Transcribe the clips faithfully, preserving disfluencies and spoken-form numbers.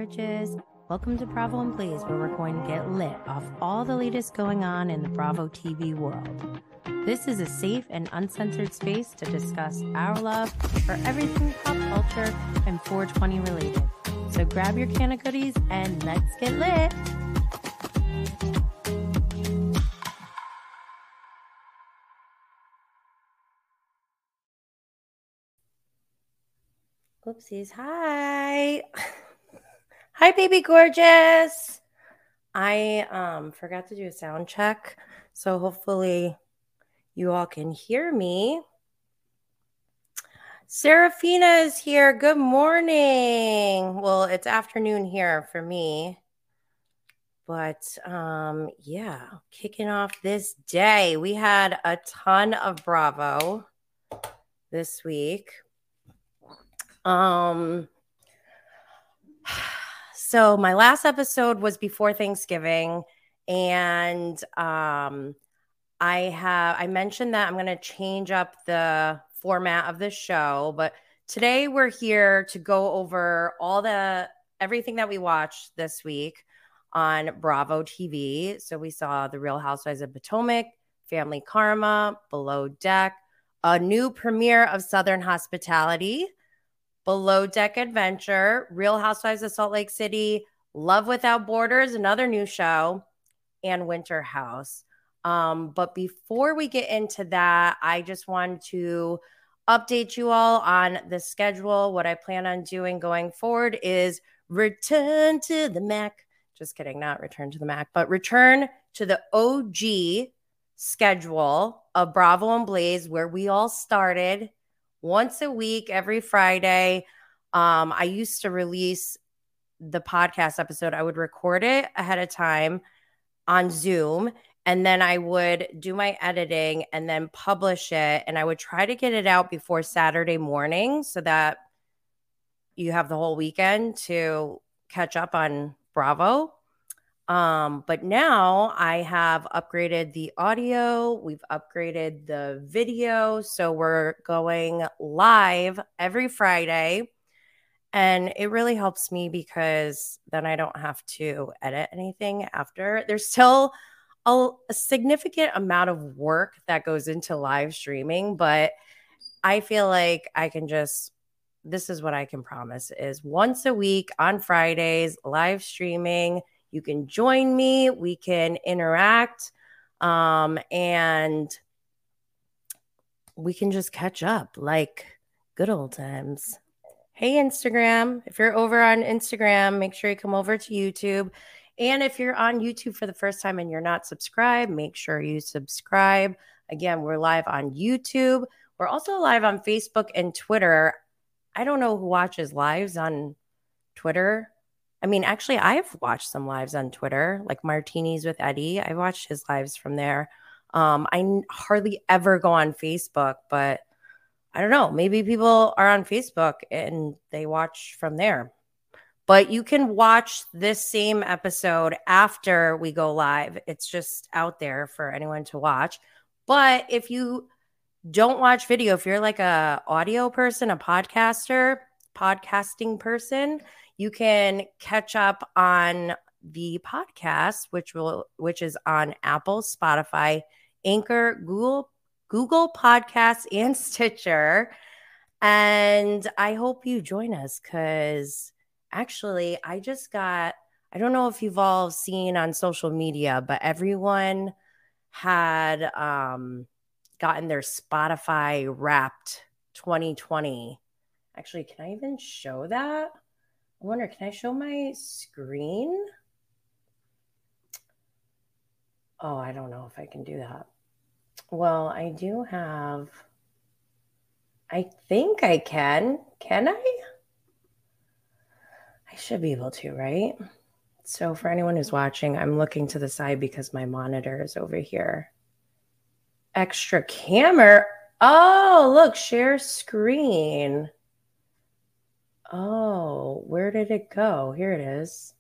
Gorgeous. Welcome to Bravo and Blaze, where we're going to get lit off all the latest going on in the Bravo T V world. This is a safe and uncensored space to discuss our love for everything pop culture and four twenty related. So grab your can of goodies and let's get lit. Oopsies. Hi. Hi, baby gorgeous. I um forgot to do a sound check, so hopefully you all can hear me. Serafina is here. Good morning. Well, it's afternoon here for me. But um yeah, kicking off this day. We had a ton of Bravo this week. Um so my last episode was before Thanksgiving, and um I have I mentioned that I'm going to change up the format of the show, but today we're here to go over all the everything that we watched this week on Bravo T V. So we saw The Real Housewives of Potomac, Family Karma, Below Deck, a new premiere of Southern Hospitality, Below Deck Adventure, Real Housewives of Salt Lake City, Love Without Borders, another new show, and Winter House. Um, but before we get into that, I just wanted to update you all on the schedule. What I plan on doing going forward is return to the Mac. Just kidding, not return to the Mac, but return to the O G schedule of Bravo and Blaze, where we all started once a week, every Friday. Um, I used to release the podcast episode. I would record it ahead of time on Zoom, and then I would do my editing and then publish it. And I would try to get it out before Saturday morning so that you have the whole weekend to catch up on Bravo. Um, but now I have upgraded the audio. We've upgraded the video. So we're going live every Friday. And it really helps me because then I don't have to edit anything after. There's still a, a significant amount of work that goes into live streaming, but I feel like I can just, this is what I can promise, is once a week on Fridays, live streaming. You can join me. We can interact, um, and we can just catch up like good old times. Hey, Instagram. If you're over on Instagram, make sure you come over to YouTube. And if you're on YouTube for the first time and you're not subscribed, make sure you subscribe. Again, we're live on YouTube. We're also live on Facebook and Twitter. I don't know who watches lives on Twitter. I mean, actually, I've watched some lives on Twitter, like Martinis with Eddie. I watched his lives from there. Um, I n- hardly ever go on Facebook, but I don't know. Maybe people are on Facebook and they watch from there. But you can watch this same episode after we go live. It's just out there for anyone to watch. But if you don't watch video, if you're like a audio person, a podcaster, podcasting person, you can catch up on the podcast, which will which is on Apple, Spotify, Anchor, Google, Google Podcasts, and Stitcher. And I hope you join us because actually I just got, I don't know if you've all seen on social media, but everyone had um, gotten their Spotify Wrapped twenty twenty. Actually, can I even show that? I wonder, can I show my screen? Oh, I don't know if I can do that. Well, I do have, I think I can. Can I? I should be able to, right? So for anyone who's watching, I'm looking to the side because my monitor is over here. Extra camera. Oh, look, share screen. Oh, where did it go? Here it is.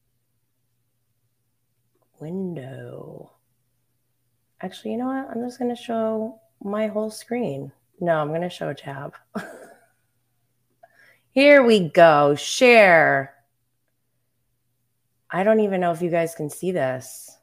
Window. Actually, you know what? I'm just going to show my whole screen. No, I'm going to show a tab. Here we go. Share. I don't even know if you guys can see this.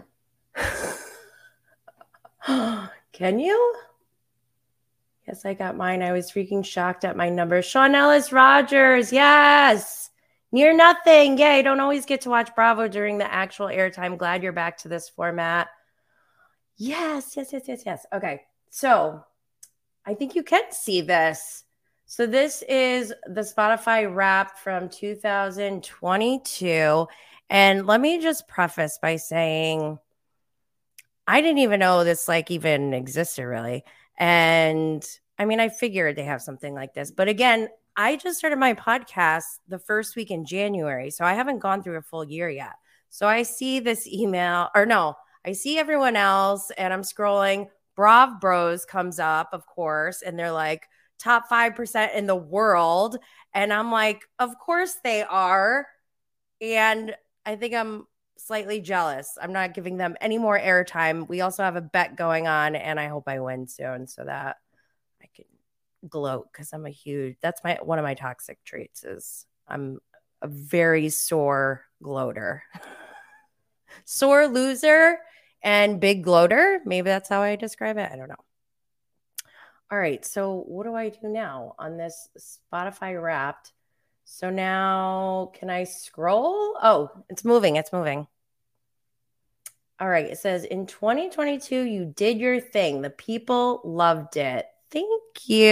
Can you? Yes, I got mine. I was freaking shocked at my number. Sean Ellis Rogers. Yes. Near nothing. Yeah, I don't always get to watch Bravo during the actual airtime. Glad you're back to this format. Yes, yes, yes, yes, yes. Okay. So I think you can see this. So this is the Spotify Wrapped from two thousand twenty-two. And let me just preface by saying I didn't even know this like even existed really. And I mean, I figured they have something like this. But again, I just started my podcast the first week in January. So I haven't gone through a full year yet. So I see this email, or no, I see everyone else and I'm scrolling. Brav Bros comes up, of course, and they're like top five percent in the world. And I'm like, of course they are. And I think I'm slightly jealous. I'm not giving them any more airtime. We also have a bet going on, and I hope I win soon so that I can gloat because I'm a huge. That's my one of my toxic traits is I'm a very sore gloater, sore loser, and big gloater. Maybe that's how I describe it. I don't know. All right, so what do I do now on this Spotify Wrapped? So now can I scroll? Oh, it's moving. It's moving. All right. It says in twenty twenty-two, you did your thing. The people loved it. Thank you.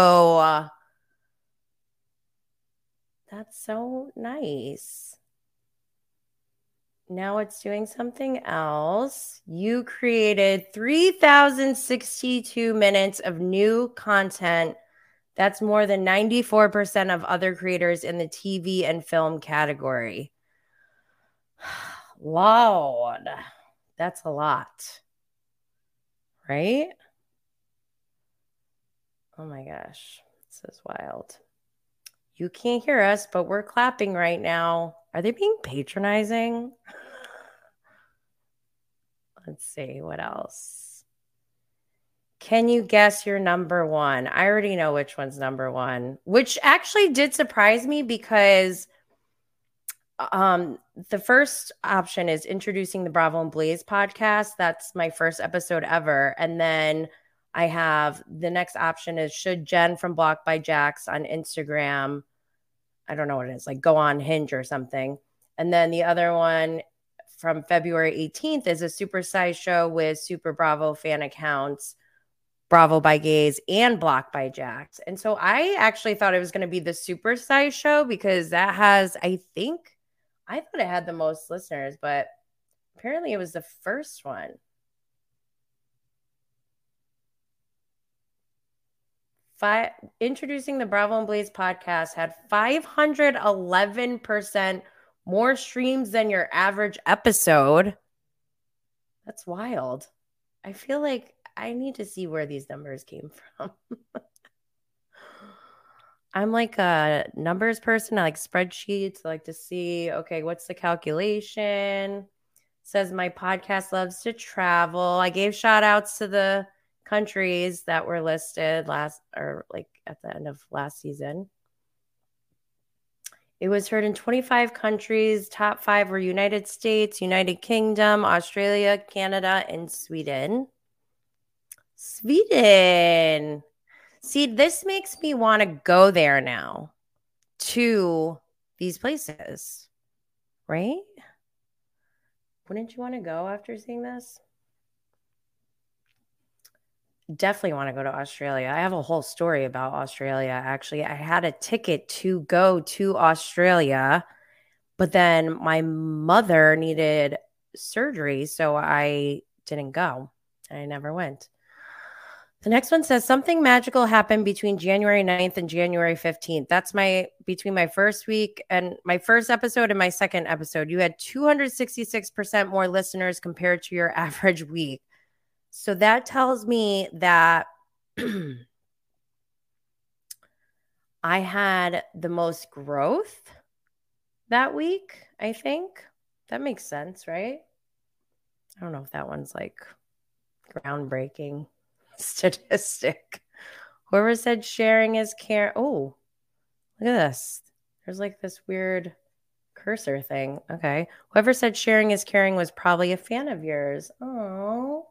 That's so nice. Now it's doing something else. You created three thousand sixty-two minutes of new content. That's more than ninety-four percent of other creators in the T V and film category. Lord, that's a lot, right? Oh my gosh, this is wild. You can't hear us, but we're clapping right now. Are they being patronizing? Let's see, what else? Can you guess your number one? I already know which one's number one, which actually did surprise me because um, the first option is introducing the Bravo and Blaze podcast. That's my first episode ever. And then I have the next option is Should Jen from Blocked by Jax on Instagram. I don't know what it is, like go on Hinge or something. And then the other one from February eighteenth is a supersize show with Super Bravo fan accounts, Bravo by Gaze and Blocked by Jax. And so I actually thought it was going to be the supersize show because that has, I think, I thought it had the most listeners, but apparently it was the first one. Five, introducing the Bravo and Blaze podcast had five hundred eleven percent more streams than your average episode. That's wild. I feel like I need to see where these numbers came from. I'm like a numbers person. I like spreadsheets. I like to see, okay, what's the calculation? It says my podcast loves to travel. I gave shout outs to the countries that were listed last or like at the end of last season. It was heard in twenty-five countries. Top five were United States, United Kingdom, Australia, Canada, and Sweden. Sweden. See, this makes me want to go there now to these places, right? Wouldn't you want to go after seeing this? Definitely want to go to Australia. I have a whole story about Australia, actually. I had a ticket to go to Australia, but then my mother needed surgery, so I didn't go. I never went. The next one says something magical happened between January ninth and January fifteenth. That's my between my first week and my first episode and my second episode. You had two hundred sixty-six percent more listeners compared to your average week. So that tells me that I had the most growth that week, I think. That makes sense, right? I don't know if that one's like groundbreaking statistic. Whoever said sharing is care. Oh, look at this. There's like this weird cursor thing. Okay. Whoever said sharing is caring was probably a fan of yours. Oh.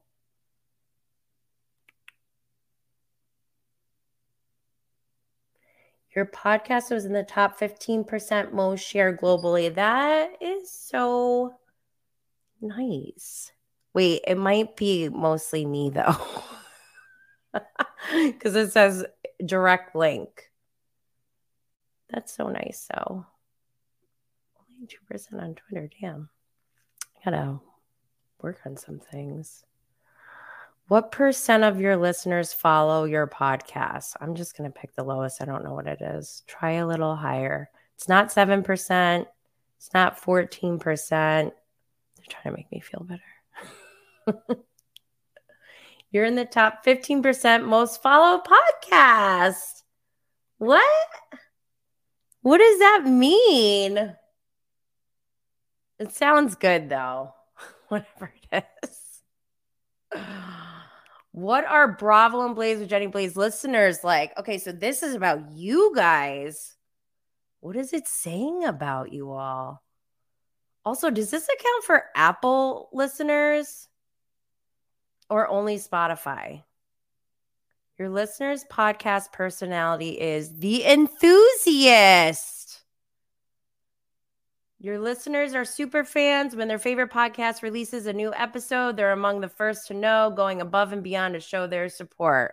Your podcast was in the top fifteen percent most shared globally. That is so nice. Wait, it might be mostly me though. Because it says direct link. That's so nice though. Only two percent on Twitter. Damn. I gotta work on some things. What percent of your listeners follow your podcast? I'm just going to pick the lowest. I don't know what it is. Try a little higher. It's not seven percent. It's not fourteen percent. They're trying to make me feel better. You're in the top fifteen percent most followed podcast. What? What does that mean? It sounds good, though. Whatever it is. What are Bravo and Blaze with Jenny Blaze listeners like? Okay, so this is about you guys. What is it saying about you all? Also, does this account for Apple listeners or only Spotify? Your listener's podcast personality is the enthusiast. Your listeners are super fans. When their favorite podcast releases a new episode, they're among the first to know, going above and beyond to show their support.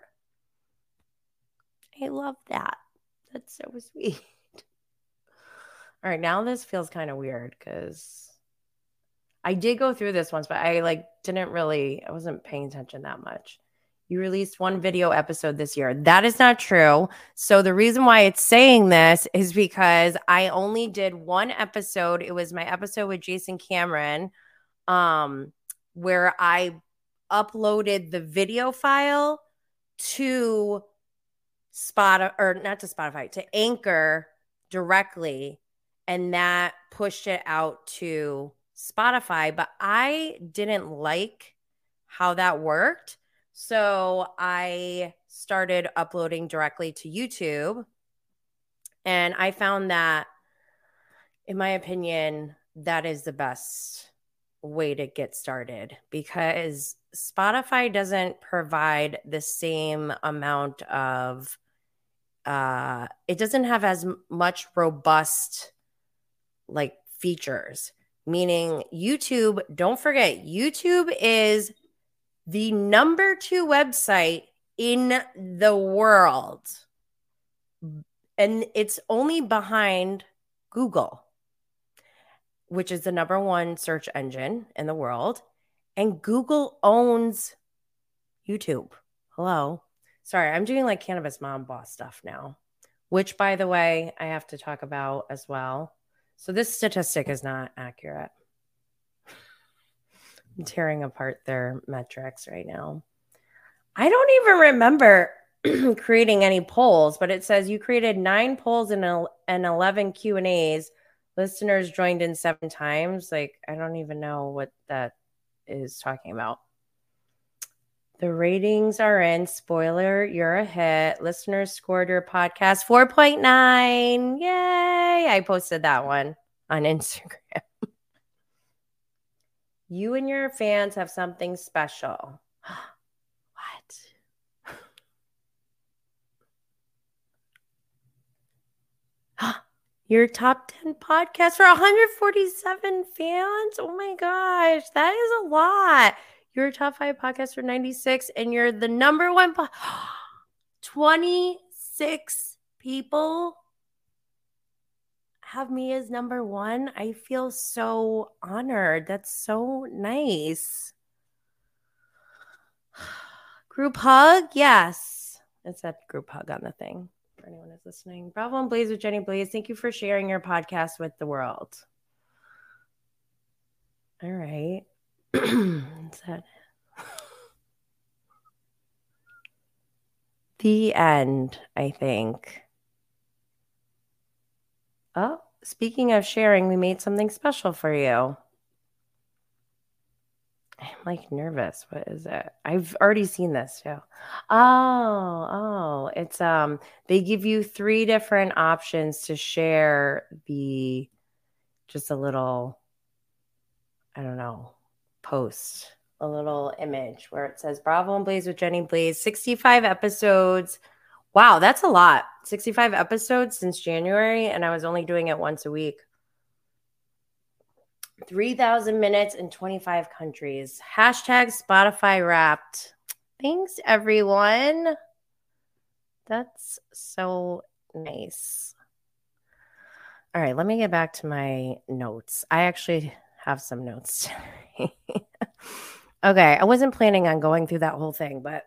I love that. That's so sweet. All right, now this feels kind of weird because I did go through this once, but I like didn't really, I wasn't paying attention that much. You released one video episode this year. That is not true. So the reason why it's saying this is because I only did one episode. It was my episode with Jason Cameron, um, where I uploaded the video file to Spotify, or not to Spotify, to Anchor directly, and that pushed it out to Spotify. But I didn't like how that worked. So I started uploading directly to YouTube, and I found that, in my opinion, that is the best way to get started because Spotify doesn't provide the same amount of, uh, it doesn't have as much robust like features, meaning YouTube, don't forget, YouTube is the number two website in the world. And it's only behind Google, which is the number one search engine in the world. And Google owns YouTube. Hello. Sorry, I'm doing like cannabis mom boss stuff now, which, by the way, I have to talk about as well. So this statistic is not accurate. I'm tearing apart their metrics right now. I don't even remember creating any polls, but it says you created nine polls and, and eleven Q and A's. Listeners joined in seven times. Like, I don't even know what that is talking about. The ratings are in. Spoiler, you're a hit. Listeners scored your podcast four point nine. Yay! I posted that one on Instagram. You and your fans have something special. What? Your top ten podcast for one hundred forty-seven fans? Oh my gosh, that is a lot. You're a top five podcast for ninety-six, and you're the number one. Po- twenty-six people have me as number one. I feel so honored. That's so nice. Group hug? Yes. It said group hug on the thing for anyone who's listening. Bravo and Blaze with Jenny Blaze. Thank you for sharing your podcast with the world. All right. Is that the end, I think. Oh, speaking of sharing, we made something special for you. I'm like nervous. What is it? I've already seen this too. Oh, oh, it's um they give you three different options to share the just a little, I don't know, post, a little image where it says Bravo and Blaze with Jenny Blaze, sixty-five episodes. Wow, that's a lot. sixty-five episodes since January, and I was only doing it once a week. three thousand minutes in twenty-five countries. Hashtag Spotify Wrapped. Thanks, everyone. That's so nice. All right, let me get back to my notes. I actually have some notes. Okay, I wasn't planning on going through that whole thing, but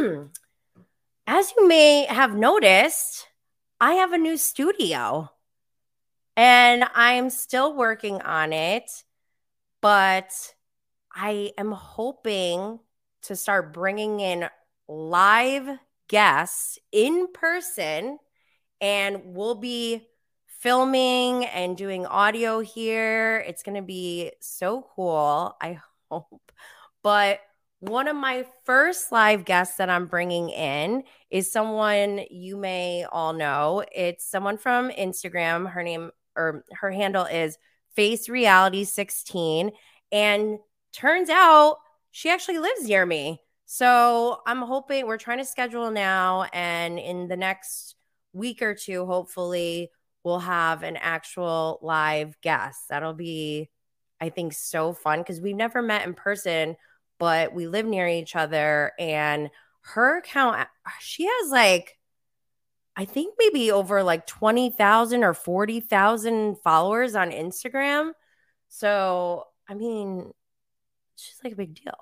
as you may have noticed, I have a new studio and I'm still working on it, but I am hoping to start bringing in live guests in person, and we'll be filming and doing audio here. It's going to be so cool, I hope. But one of my first live guests that I'm bringing in is someone you may all know. It's someone from Instagram. Her name or her handle is Face Reality sixteen. And turns out she actually lives near me. So I'm hoping, we're trying to schedule now, and in the next week or two, hopefully, we'll have an actual live guest. That'll be, I think, so fun because we've never met in person, but we live near each other. And her account, she has like, I think maybe over like twenty thousand or forty thousand followers on Instagram. So, I mean, she's like a big deal.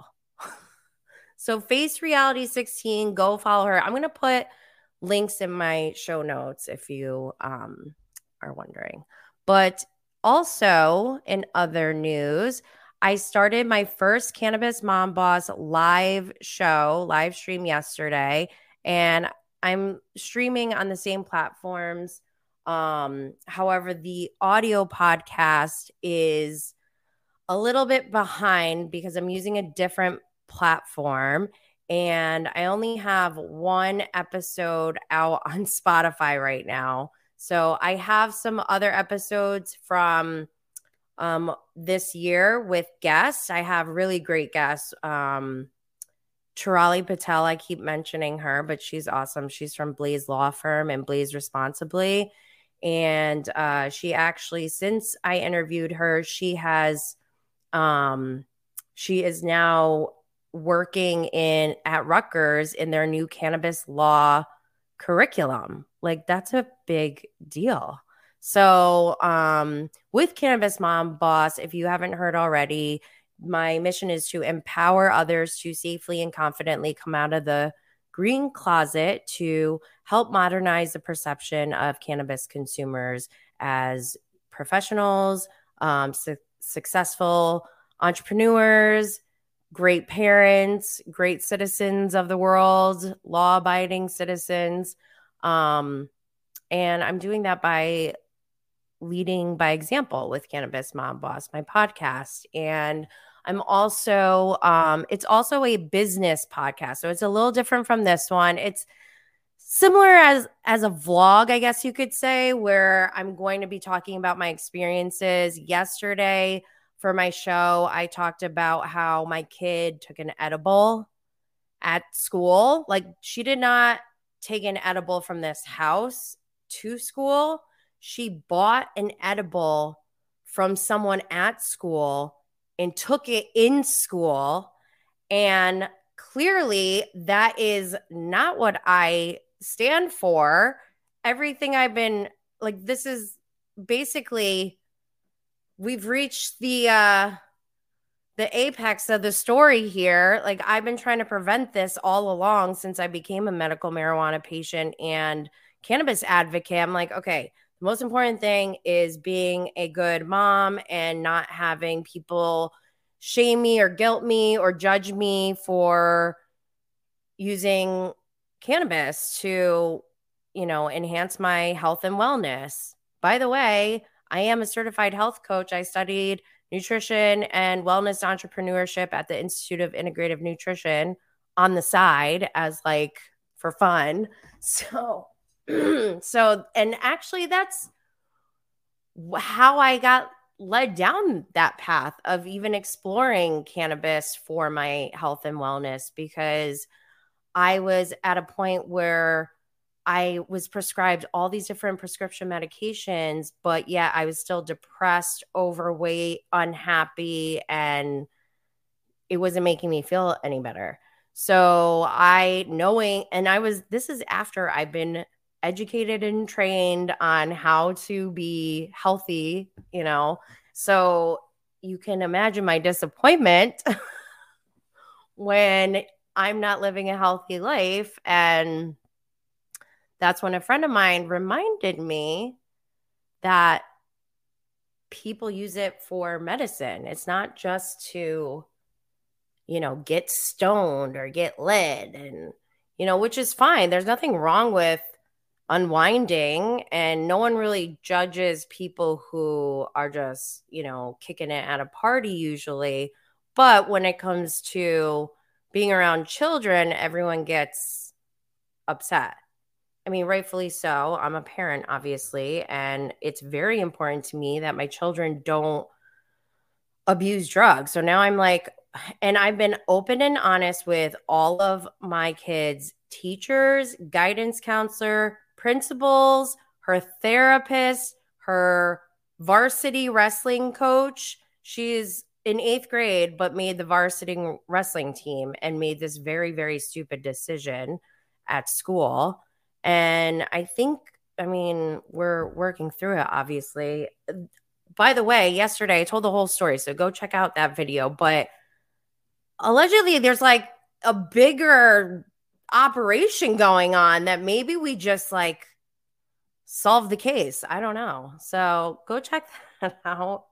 So Face Reality sixteen, go follow her. I'm going to put links in my show notes if you um, are wondering. But also in other news, I started my first Cannabis Mom Boss live show, live stream yesterday, and I'm streaming on the same platforms. Um, however, the audio podcast is a little bit behind because I'm using a different platform, and I only have one episode out on Spotify right now. So I have some other episodes from um, this year with guests. I have really great guests. Um, Chirali Patel, I keep mentioning her, but she's awesome. She's from Blaze Law Firm and Blaze Responsibly. And uh, she actually, since I interviewed her, she has, um, she is now working in at Rutgers in their new cannabis law curriculum. Like, that's a big deal. So um, with Cannabis Mom Boss, if you haven't heard already, my mission is to empower others to safely and confidently come out of the green closet to help modernize the perception of cannabis consumers as professionals, um, su- successful entrepreneurs, great parents, great citizens of the world, law-abiding citizens. Um, and I'm doing that by leading by example with Cannabis Mom Boss, my podcast. And I'm also, um, it's also a business podcast. So it's a little different from this one. It's similar as, as a vlog, I guess you could say, where I'm going to be talking about my experiences. Yesterday for my show, I talked about how my kid took an edible at school. Like, she did not take an edible from this house to school. She bought an edible from someone at school and took it in school. And clearly that is not what I stand for. Everything I've been like, this is basically, we've reached the, uh, the apex of the story here. Like, I've been trying to prevent this all along since I became a medical marijuana patient and cannabis advocate. I'm like, okay, the most important thing is being a good mom and not having people shame me or guilt me or judge me for using cannabis to, you know, enhance my health and wellness. By the way, I am a certified health coach. I studied nutrition and wellness entrepreneurship at the Institute of Integrative Nutrition on the side as like for fun. So so, and actually that's how I got led down that path of even exploring cannabis for my health and wellness, because I was at a point where I was prescribed all these different prescription medications, but yet I was still depressed, overweight, unhappy, and it wasn't making me feel any better. So I knowing, and I was, this is after I've been educated and trained on how to be healthy, you know. So you can imagine my disappointment when I'm not living a healthy life. And that's when a friend of mine reminded me that people use it for medicine. It's not just to, you know, get stoned or get lit, and, you know, which is fine. There's nothing wrong with unwinding, and no one really judges people who are just, you know, kicking it at a party usually. But when it comes to being around children, everyone gets upset. I mean, rightfully so. I'm a parent, obviously, and it's very important to me that my children don't abuse drugs. So now I'm like, and I've been open and honest with all of my kids' teachers, guidance counselor, principals, her therapist, her varsity wrestling coach. She's in eighth grade, but made the varsity wrestling team and made this very, very stupid decision at school. And I think, I mean, we're working through it, obviously. By the way, yesterday I told the whole story, so go check out that video. But allegedly, there's like a bigger operation going on that maybe we just like solve the case. I don't know. So go check that out.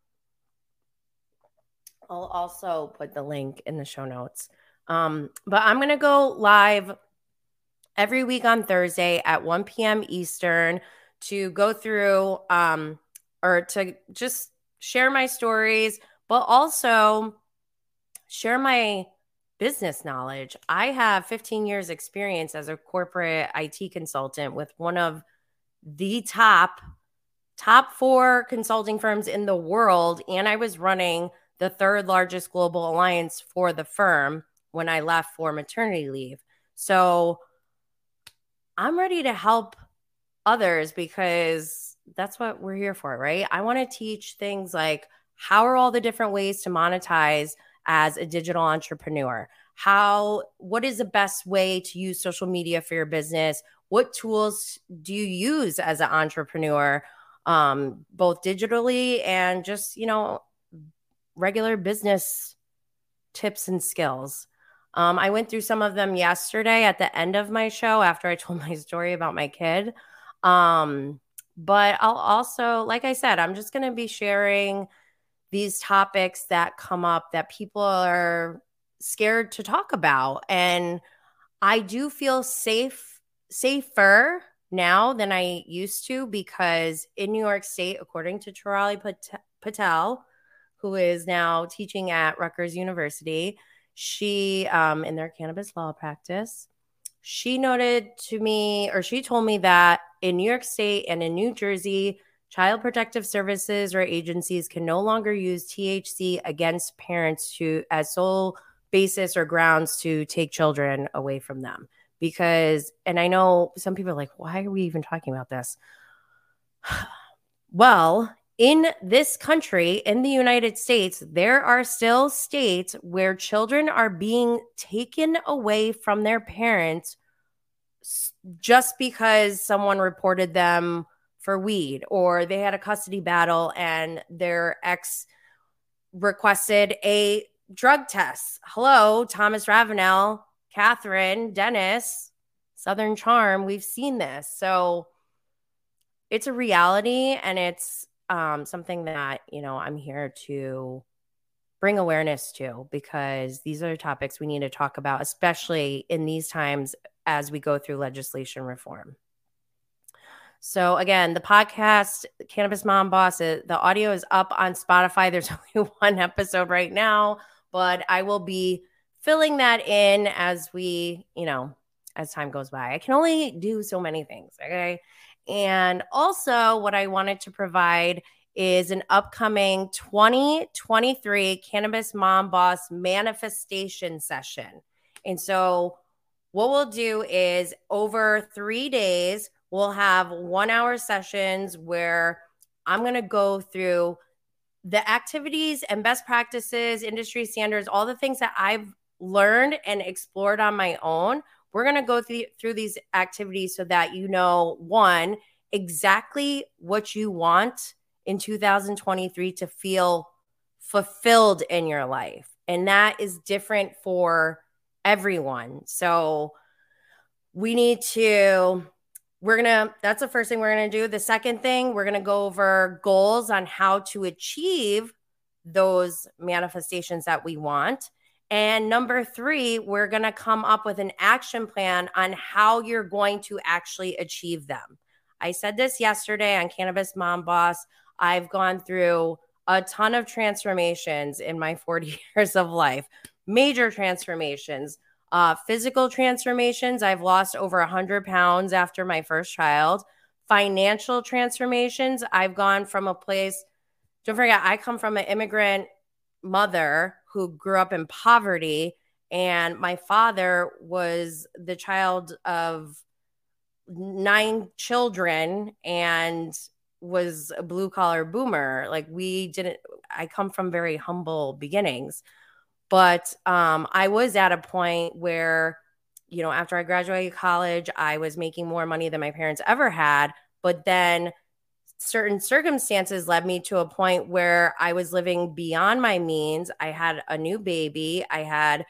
I'll also put the link in the show notes. Um, but I'm going to go live every week on Thursday at one p.m. Eastern to go through um, or to just share my stories, but also share my business knowledge. I have fifteen years experience as a corporate I T consultant with one of the top, top four consulting firms in the world. And I was running the third largest global alliance for the firm when I left for maternity leave. So I'm ready to help others because that's what we're here for, right? I want to teach things like, how are all the different ways to monetize as a digital entrepreneur? How, what is the best way to use social media for your business? What tools do you use as an entrepreneur, um, both digitally and just, you know, regular business tips and skills? Um, I went through some of them yesterday at the end of my show after I told my story about my kid. Um, but I'll also, like I said, I'm just going to be sharing these topics that come up that people are scared to talk about. And I do feel safe, safer now than I used to, because in New York State, according to Chirali Patel, who is now teaching at Rutgers University, she, um, in their cannabis law practice, she noted to me, or she told me that in New York State and in New Jersey, Child Protective Services or agencies can no longer use T H C against parents to as sole basis or grounds to take children away from them. Because, and I know some people are like, why are we even talking about this? Well, in this country, in the United States, there are still states where children are being taken away from their parents just because someone reported them for weed, or they had a custody battle and their ex requested a drug test. Hello, Thomas Ravenel, Catherine, Dennis, Southern Charm. We've seen this. So it's a reality, and it's um, something that, you know, I'm here to bring awareness to, because these are topics we need to talk about, especially in these times as we go through legislation reform. So again, the podcast, Cannabis Mom Boss, the audio is up on Spotify. There's only one episode right now, but I will be filling that in as we, you know, as time goes by. I can only do so many things, okay? And also what I wanted to provide is an upcoming twenty twenty-three Cannabis Mom Boss manifestation session. And so what we'll do is over three days, we'll have one hour sessions where I'm going to go through the activities and best practices, industry standards, all the things that I've learned and explored on my own. We're going to go through, through these activities so that you know, one, exactly what you want in two thousand twenty-three to feel fulfilled in your life. And that is different for everyone. So we need to, we're going to, that's the first thing we're going to do. The second thing, we're going to go over goals on how to achieve those manifestations that we want. And number three, we're going to come up with an action plan on how you're going to actually achieve them. I said this yesterday on Cannabis Mom Boss. I've gone through a ton of transformations in my forty years of life, major transformations, uh, physical transformations. I've lost over one hundred pounds after my first child. Financial transformations. I've gone from a place, don't forget, I come from an immigrant mother who grew up in poverty, and my father was the child of nine children and was a blue collar boomer. Like we didn't, I come from very humble beginnings, but um, I was at a point where, you know, after I graduated college, I was making more money than my parents ever had. But then certain circumstances led me to a point where I was living beyond my means. I had a new baby. I had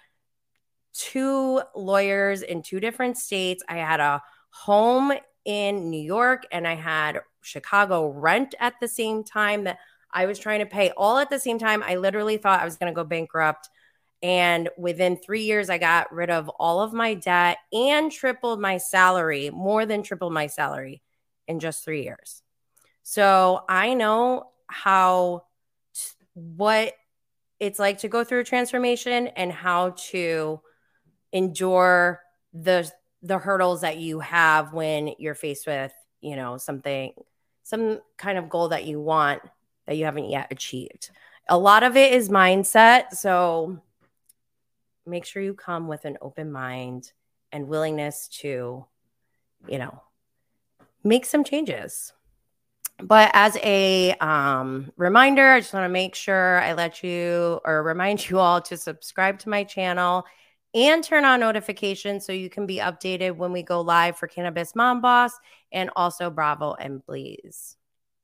two lawyers in two different states. I had a home in New York, and I had Chicago rent at the same time that I was trying to pay all at the same time. I literally thought I was going to go bankrupt. And within three years, I got rid of all of my debt and tripled my salary, more than tripled my salary in just three years. So I know how, what it's like to go through a transformation and how to endure the the hurdles that you have when you're faced with, you know, something, some kind of goal that you want that you haven't yet achieved. A lot of it is mindset. So make sure you come with an open mind and willingness to, you know, make some changes. But as a um, reminder, I just want to make sure I let you or remind you all to subscribe to my channel and turn on notifications so you can be updated when we go live for Cannabis Mom Boss and also Bravo and Bleeze.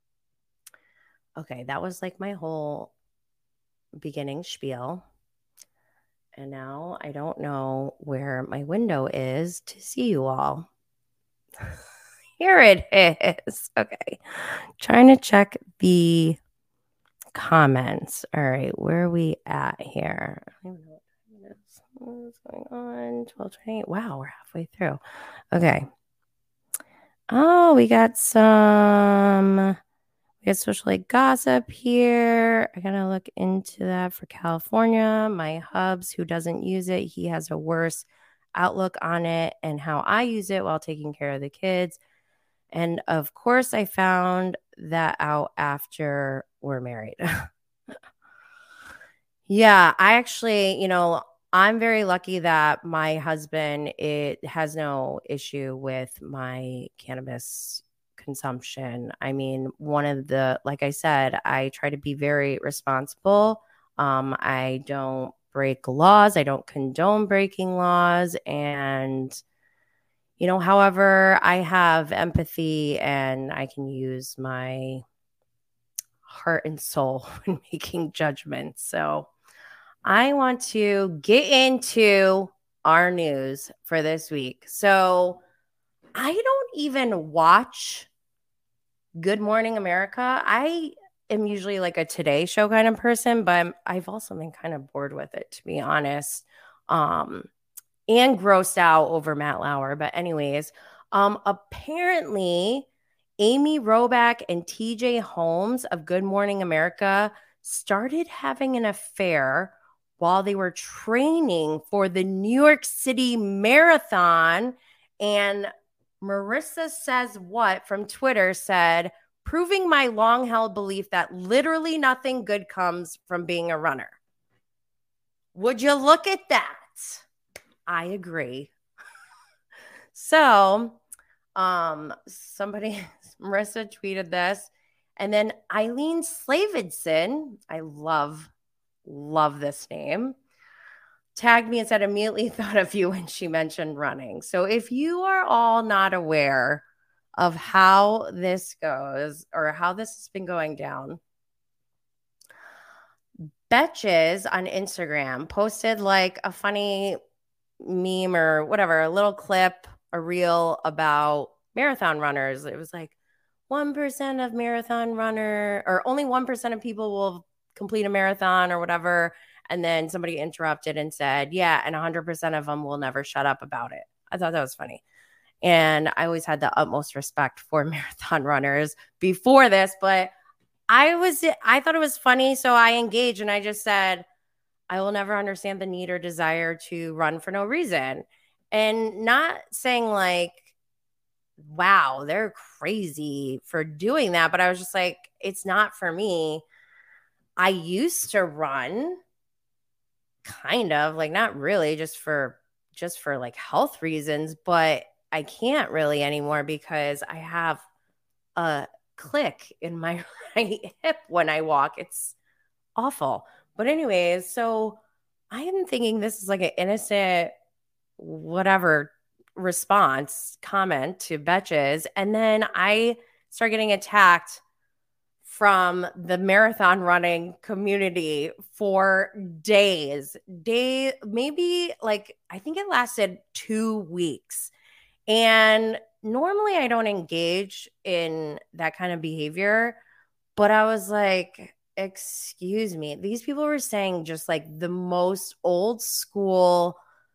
Okay, that was like my whole beginning spiel. And now I don't know where my window is to see you all. Here it is. Okay. Trying to check the comments. All right. Where are we at here? I don't even know what time it is. What's going on? twelve twenty-eight. Wow. We're halfway through. Okay. Oh, we got some, we got social like gossip here. I got to look into that for California. My hubs, who doesn't use it, he has a worse outlook on it and how I use it while taking care of the kids. And of course, I found that out after we're married. Yeah, I actually, you know, I'm very lucky that my husband, it has no issue with my cannabis consumption. I mean, one of the, like I said, I try to be very responsible. Um, I don't break laws. I don't condone breaking laws. And you know, however, I have empathy and I can use my heart and soul when making judgments. So I want to get into our news for this week. So I don't even watch Good Morning America. I am usually like a Today Show kind of person, but I'm, I've also been kind of bored with it, to be honest. Um, and grossed out over Matt Lauer. But anyways, um, apparently Amy Robach and T J Holmes of Good Morning America started having an affair while they were training for the New York City Marathon. And Marissa Says What from Twitter said, proving my long-held belief that literally nothing good comes from being a runner. Would you look at that? I agree. So, um, somebody, Marissa tweeted this, and then Eileen Slavidson, I love, love this name, tagged me and said, immediately thought of you when she mentioned running. So if you are all not aware of how this goes or how this has been going down, Betches on Instagram posted like a funny meme or whatever, a little clip, a reel about marathon runners. It was like one percent of marathon runner or only one percent of people will complete a marathon or whatever. And then somebody interrupted and said, yeah, and one hundred percent of them will never shut up about it. I thought that was funny. And I always had the utmost respect for marathon runners before this, but I was, I thought it was funny. So I engaged and I just said, I will never understand the need or desire to run for no reason. And not saying like, wow, they're crazy for doing that. But I was just like, it's not for me. I used to run kind of like, not really just for, just for like health reasons, but I can't really anymore because I have a click in my right hip when I walk. It's awful. But anyways, so I am thinking this is like an innocent whatever response comment to Betches. And then I start getting attacked from the marathon running community for days, day, maybe like, I think it lasted two weeks. And normally I don't engage in that kind of behavior, but I was like, excuse me, these people were saying just like the most old school,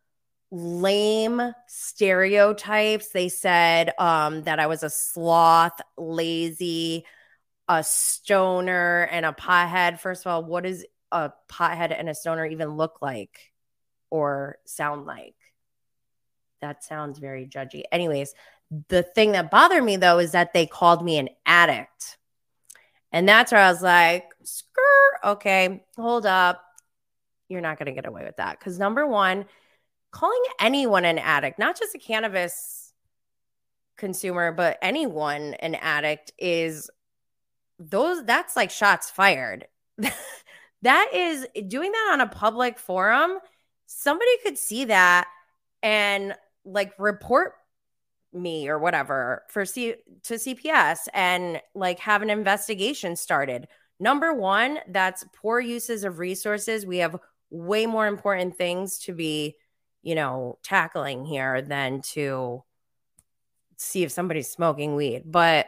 lame stereotypes. They said um, that I was a sloth, lazy, a stoner, and a pothead. First of all, what does a pothead and a stoner even look like or sound like? That sounds very judgy. Anyways, the thing that bothered me, though, is that they called me an addict. And that's where I was like, skrr, okay, hold up. You're not going to get away with that. Because number one, calling anyone an addict, not just a cannabis consumer, but anyone an addict is those, that's like shots fired. That is doing that on a public forum. Somebody could see that and like report me or whatever for C to C P S and like have an investigation started. Number one, that's poor uses of resources. We have way more important things to be, you know, tackling here than to see if somebody's smoking weed. But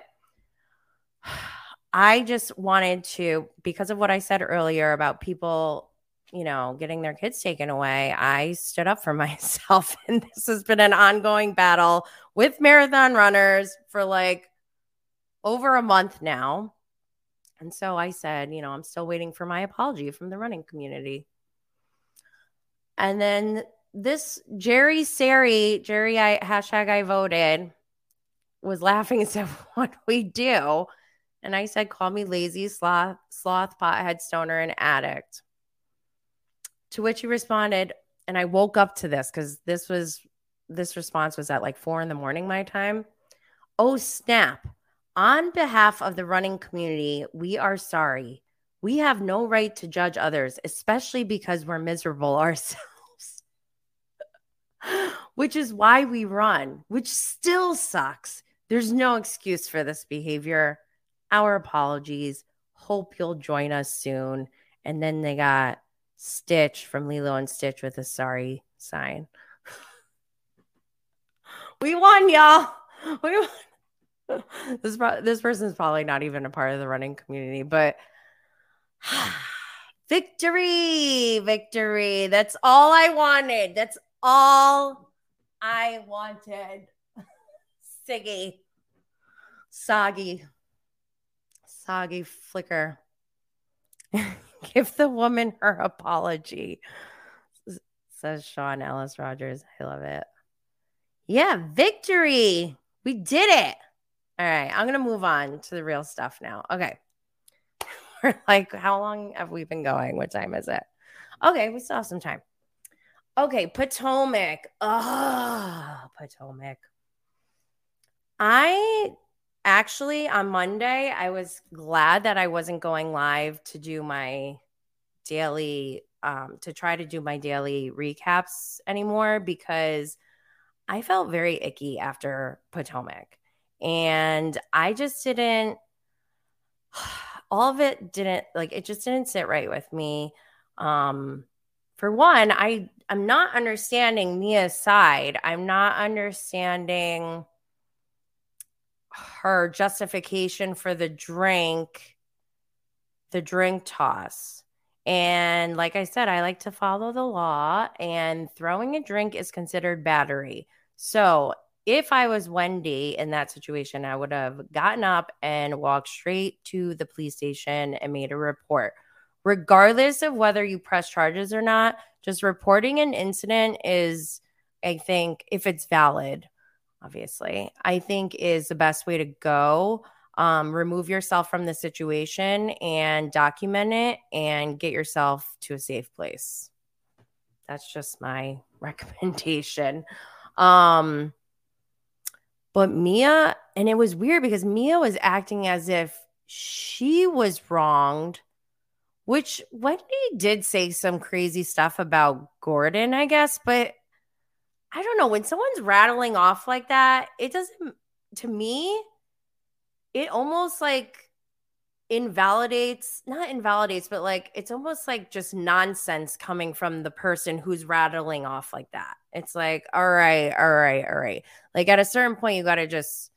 I just wanted to, because of what I said earlier about people, you know, getting their kids taken away, I stood up for myself. And this has been an ongoing battle with marathon runners for like over a month now. And so I said, you know, I'm still waiting for my apology from the running community. And then this Jerry Sari, Jerry, I, hashtag I voted, was laughing and said, what do we do? And I said, call me lazy, sloth, sloth, pothead, stoner, and addict. To which he responded, and I woke up to this because this was, this response was at like four in the morning, my time. Oh, snap. On behalf of the running community, we are sorry. We have no right to judge others, especially because we're miserable ourselves. Which is why we run, which still sucks. There's no excuse for this behavior. Our apologies. Hope you'll join us soon. And then they got Stitch from Lilo and Stitch with a sorry sign. We won, y'all. We won. This, this person's probably not even a part of the running community, but victory, victory. That's all I wanted. That's all I wanted. Siggy. Soggy. Soggy flicker. Give the woman her apology, says Sean Ellis Rogers. I love it. Yeah, victory. We did it. All right. I'm going to move on to the real stuff now. Okay. We're like, how long have we been going? What time is it? Okay. We still have some time. Okay. Potomac. Oh, Potomac. I actually, on Monday, I was glad that I wasn't going live to do my daily, um, to try to do my daily recaps anymore because I felt very icky after Potomac. And I just didn't, all of it didn't, like, it just didn't sit right with me. Um, for one, I, I'm not understanding Mia's side. I'm not understanding her justification for the drink, the drink toss. And like I said, I like to follow the law, and throwing a drink is considered battery. So if I was Wendy in that situation, I would have gotten up and walked straight to the police station and made a report. Regardless of whether you press charges or not, just reporting an incident is, I think, if it's valid, obviously, I think is the best way to go. Um, remove yourself from the situation and document it and get yourself to a safe place. That's just my recommendation. Um, but Mia, and it was weird because Mia was acting as if she was wronged, which Wendy did say some crazy stuff about Gordon, I guess, but I don't know. When someone's rattling off like that, it doesn't, to me, it almost like invalidates, not invalidates, but like it's almost like just nonsense coming from the person who's rattling off like that. It's like, all right, all right, all right. Like at a certain point, you got to just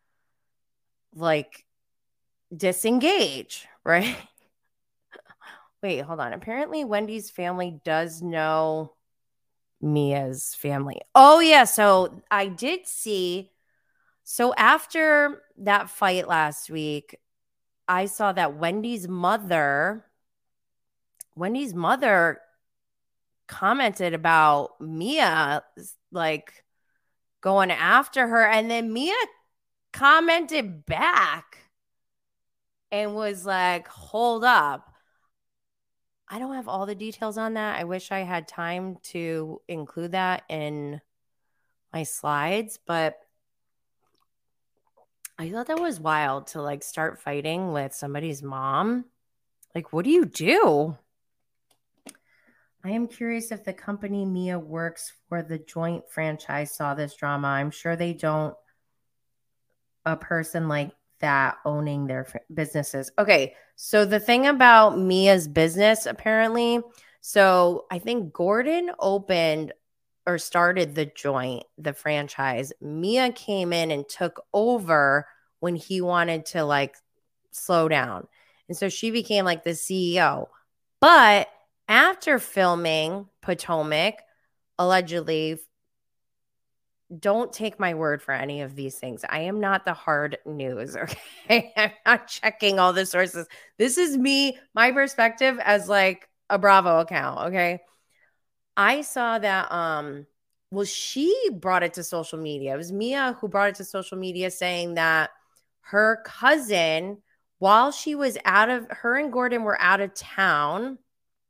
like disengage, right? Wait, hold on. Apparently, Wendy's family does know Mia's family. Oh, yeah. So I did see. So after that fight last week, I saw that Wendy's mother, Wendy's mother commented about Mia, like going after her. And then Mia commented back and was like, hold up. I don't have all the details on that. I wish I had time to include that in my slides, but I thought that was wild to like start fighting with somebody's mom. Like, what do you do? I am curious if the company Mia works for, the joint franchise, saw this drama. I'm sure they don't. A person like that owning their f- businesses. Okay, so the thing about Mia's business, apparently, so I think Gordon opened or started the joint, the franchise. Mia came in and took over when he wanted to like slow down. And so she became like the C E O. But after filming Potomac, allegedly, don't take my word for any of these things. I am not the hard news, okay? I'm not checking all the sources. This is me, my perspective as like a Bravo account, okay? I saw that, um, well, she brought it to social media. It was Mia who brought it to social media saying that her cousin, while she was out of, her and Gordon were out of town,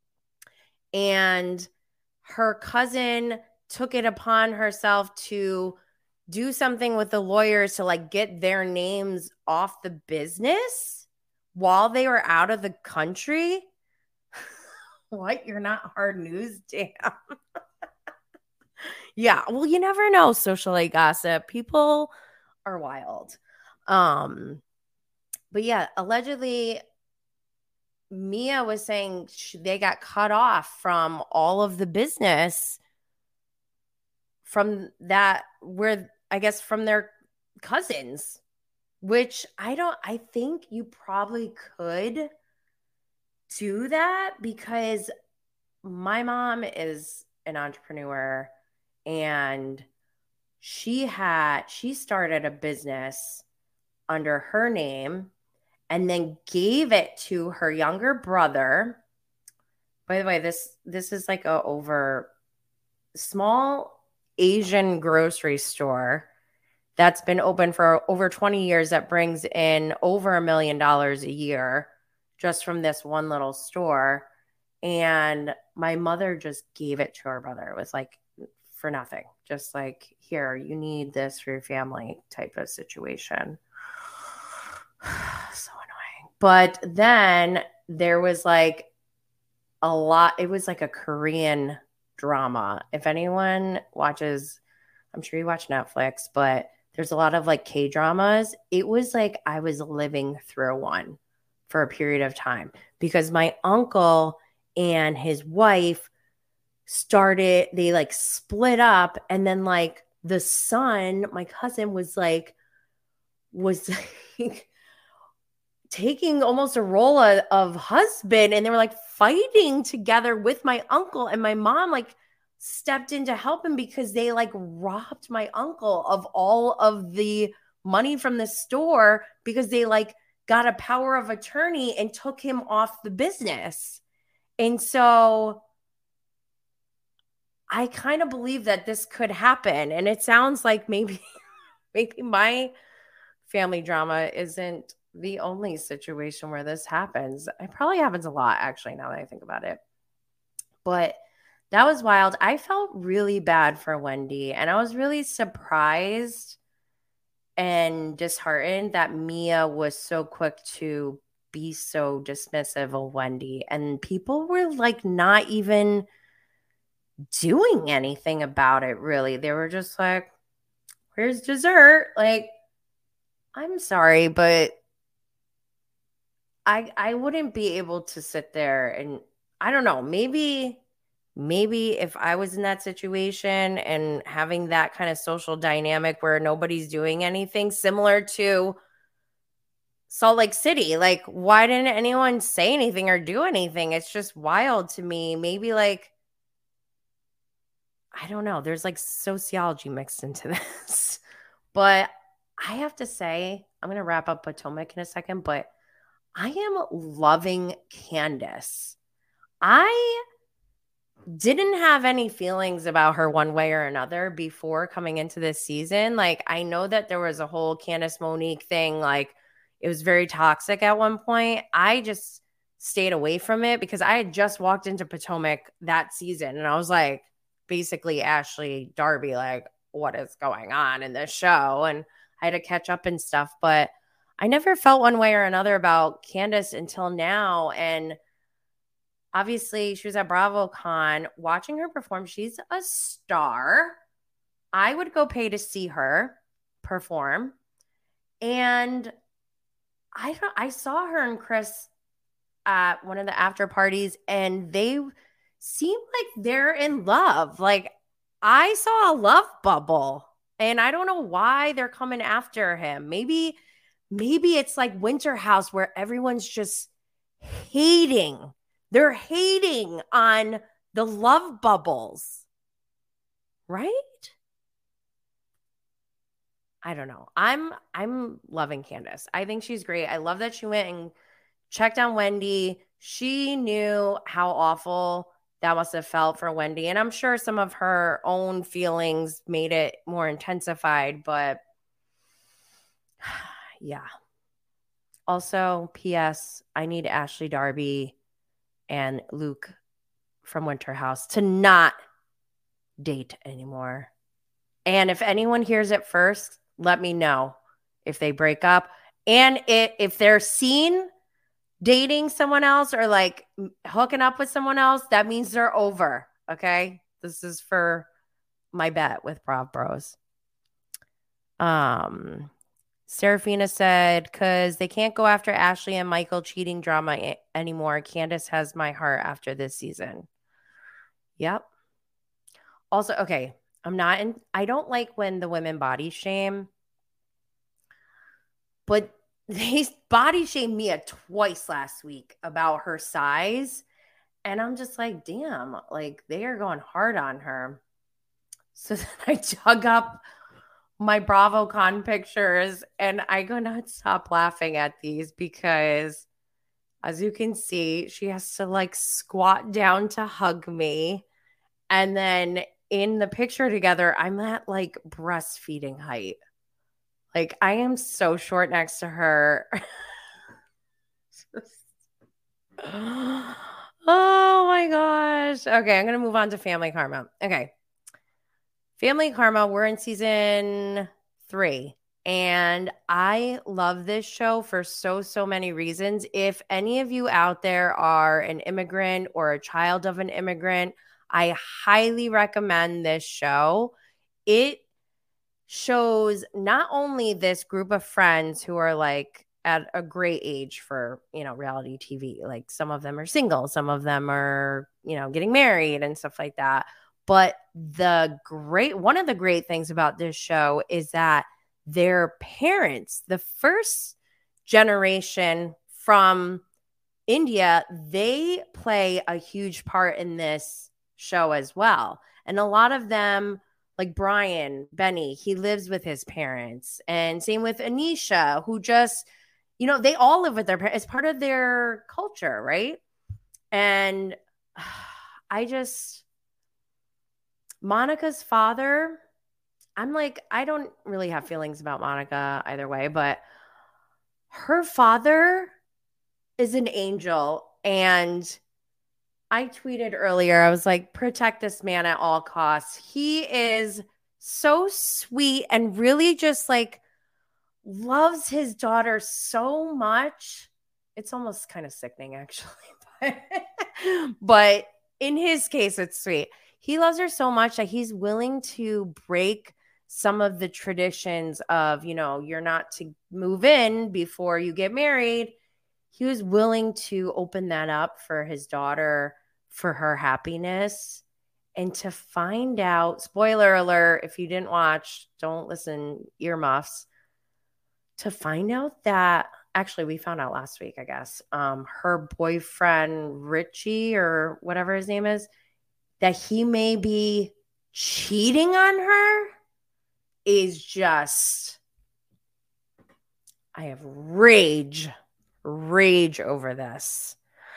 and her cousin took it upon herself to do something with the lawyers to like get their names off the business while they were out of the country. What? You're not hard news? Damn. Yeah. Well, you never know. Socialite gossip. People are wild. Um, but yeah, allegedly Mia was saying they got cut off from all of the business from that, where I guess from their cousins, which I don't, I think you probably could do that because my mom is an entrepreneur and she had, she started a business under her name and then gave it to her younger brother. By the way, this this is like a over small Asian grocery store. that's been open for over twenty years that brings in over a million dollars a year just from this one little store. And my mother just gave it to her brother. It was like for nothing. Just like, here, you need this for your family type of situation. So annoying. But then there was like a lot. It was like a Korean drama. If anyone watches, I'm sure you watch Netflix, but there's a lot of like K-dramas. It was like I was living through one for a period of time because my uncle and his wife started, they like split up. And then like the son, my cousin was like, was like taking almost a role of, of husband. And they were like fighting together with my uncle, and my mom like stepped in to help him because they like robbed my uncle of all of the money from the store because they like got a power of attorney and took him off the business. And so I kind of believe that this could happen. And it sounds like maybe, maybe my family drama isn't the only situation where this happens. It probably happens a lot, actually, now that I think about it. But that was wild. I felt really bad for Wendy, and I was really surprised and disheartened that Mia was so quick to be so dismissive of Wendy. And people were like not even doing anything about it, really. They were just like, where's dessert? Like, I'm sorry, but I I wouldn't be able to sit there and I don't know, maybe maybe if I was in that situation and having that kind of social dynamic where nobody's doing anything similar to Salt Lake City, like why didn't anyone say anything or do anything? It's just wild to me. Maybe like I don't know. There's like sociology mixed into this. But I have to say, I'm going to wrap up Potomac in a second, but I am loving Candace. I didn't have any feelings about her one way or another before coming into this season. Like, I know that there was a whole Candace Monique thing. Like, it was very toxic at one point. I just stayed away from it because I had just walked into Potomac that season. And I was like, basically, Ashley Darby, like, what is going on in this show? And I had to catch up and stuff. But I never felt one way or another about Candace until now. And obviously, she was at BravoCon. Watching her perform, she's a star. I would go pay to see her perform. And I don't, I saw her and Chris at one of the after parties, and they seem like they're in love. Like, I saw a love bubble, and I don't know why they're coming after him. Maybe, maybe it's like Winter House where everyone's just hating. They're hating on the love bubbles, right? I don't know. I'm I'm loving Candace. I think she's great. I love that she went and checked on Wendy. She knew how awful that must have felt for Wendy. And I'm sure some of her own feelings made it more intensified. But yeah. Also, P S. I need Ashley Darby and Luke from Winter House to not date anymore. And if anyone hears it first, let me know if they break up. And it, if they're seen dating someone else or like hooking up with someone else, that means they're over. Okay. This is for my bet with Brav Bros. Um, Serafina said, because they can't go after Ashley and Michael cheating drama anymore. Candace has my heart after this season. Yep. Also, okay. I'm not in, I don't like when the women body shame, but they body shamed Mia twice last week about her size. And I'm just like, damn, like they are going hard on her. So then I dug up my BravoCon pictures and I could not stop laughing at these because as you can see, she has to like squat down to hug me. And then in the picture together, I'm at like breastfeeding height. Like, I am so short next to her. Oh my gosh. Okay, I'm going to move on to Family Karma. Okay. Family Karma, we're in season three. And I love this show for so, so many reasons. If any of you out there are an immigrant or a child of an immigrant, I highly recommend this show. It shows not only this group of friends who are like at a great age for, you know, reality T V, like some of them are single, some of them are, you know, getting married and stuff like that. But the great, one of the great things about this show is that their parents, the first generation from India, they play a huge part in this show as well. And a lot of them, like Brian, Benny, he lives with his parents. And same with Anisha, who just, you know, they all live with their parents. It's part of their culture, right? And I just, Monica's father, I'm like, I don't really have feelings about Monica either way, but her father is an angel. And I tweeted earlier, I was like, protect this man at all costs. He is so sweet and really just like loves his daughter so much. It's almost kind of sickening, actually. But, but in his case, it's sweet. He loves her so much that he's willing to break some of the traditions of, you know, you're not to move in before you get married. He was willing to open that up for his daughter, for her happiness, and to find out, spoiler alert, if you didn't watch, don't listen, earmuffs, to find out that, actually we found out last week, I guess, um, her boyfriend, Richie, or whatever his name is, that he may be cheating on her is just, I have rage, rage over this.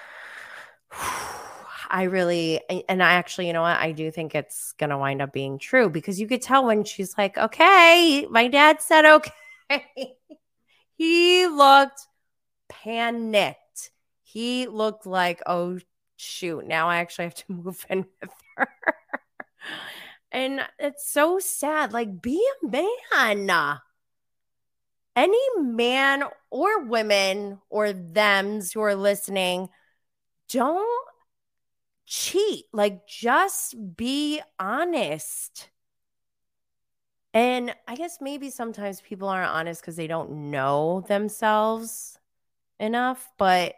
I really, and I actually, you know what? I do think it's going to wind up being true because you could tell when she's like, okay, my dad said, okay. He looked panicked. He looked like, oh, shoot, now I actually have to move in with her. And it's so sad. Like, be a man. Any man or women or thems who are listening, don't cheat. Like, just be honest. And I guess maybe sometimes people aren't honest because they don't know themselves enough, but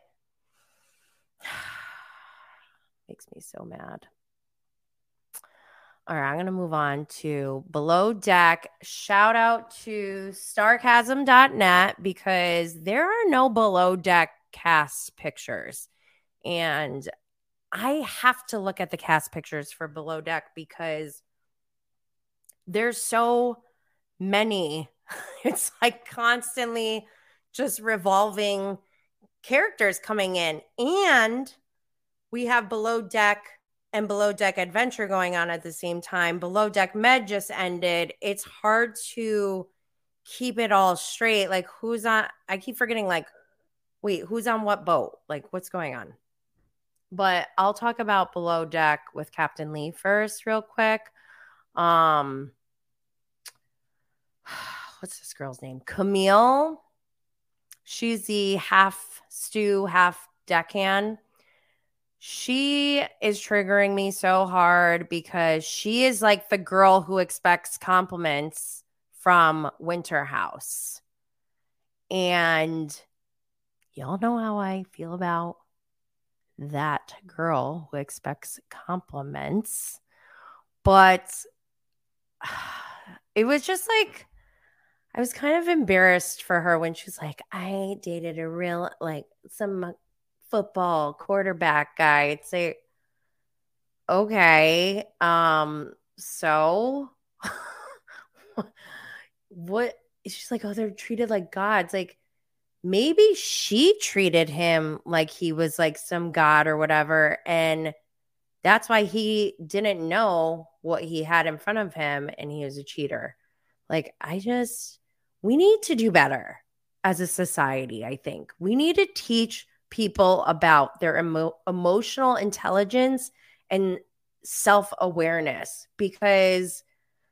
makes me so mad. All right, I'm going to move on to Below Deck. Shout out to Starcasm dot net because there are no Below Deck cast pictures. And I have to look at the cast pictures for Below Deck because there's so many. It's like constantly just revolving characters coming in. And we have Below Deck and Below Deck Adventure going on at the same time. Below Deck Med just ended. It's hard to keep it all straight. Like, who's on? I keep forgetting, like, wait, who's on what boat? Like, what's going on? But I'll talk about Below Deck with Captain Lee first, real quick. Um, what's this girl's name? Camille. She's the half stew, half deckhand. She is triggering me so hard because she is like the girl who expects compliments from Winter House. And y'all know how I feel about that girl who expects compliments. But it was just like, I was kind of embarrassed for her when she's like, I dated a real, like, some football quarterback guy. It's like, okay, um, so what? She's like, oh, they're treated like gods. Like, maybe she treated him like he was like some god or whatever. And that's why he didn't know what he had in front of him and he was a cheater. Like, I just, we need to do better as a society, I think. We need to teach people about their emo- emotional intelligence and self-awareness because,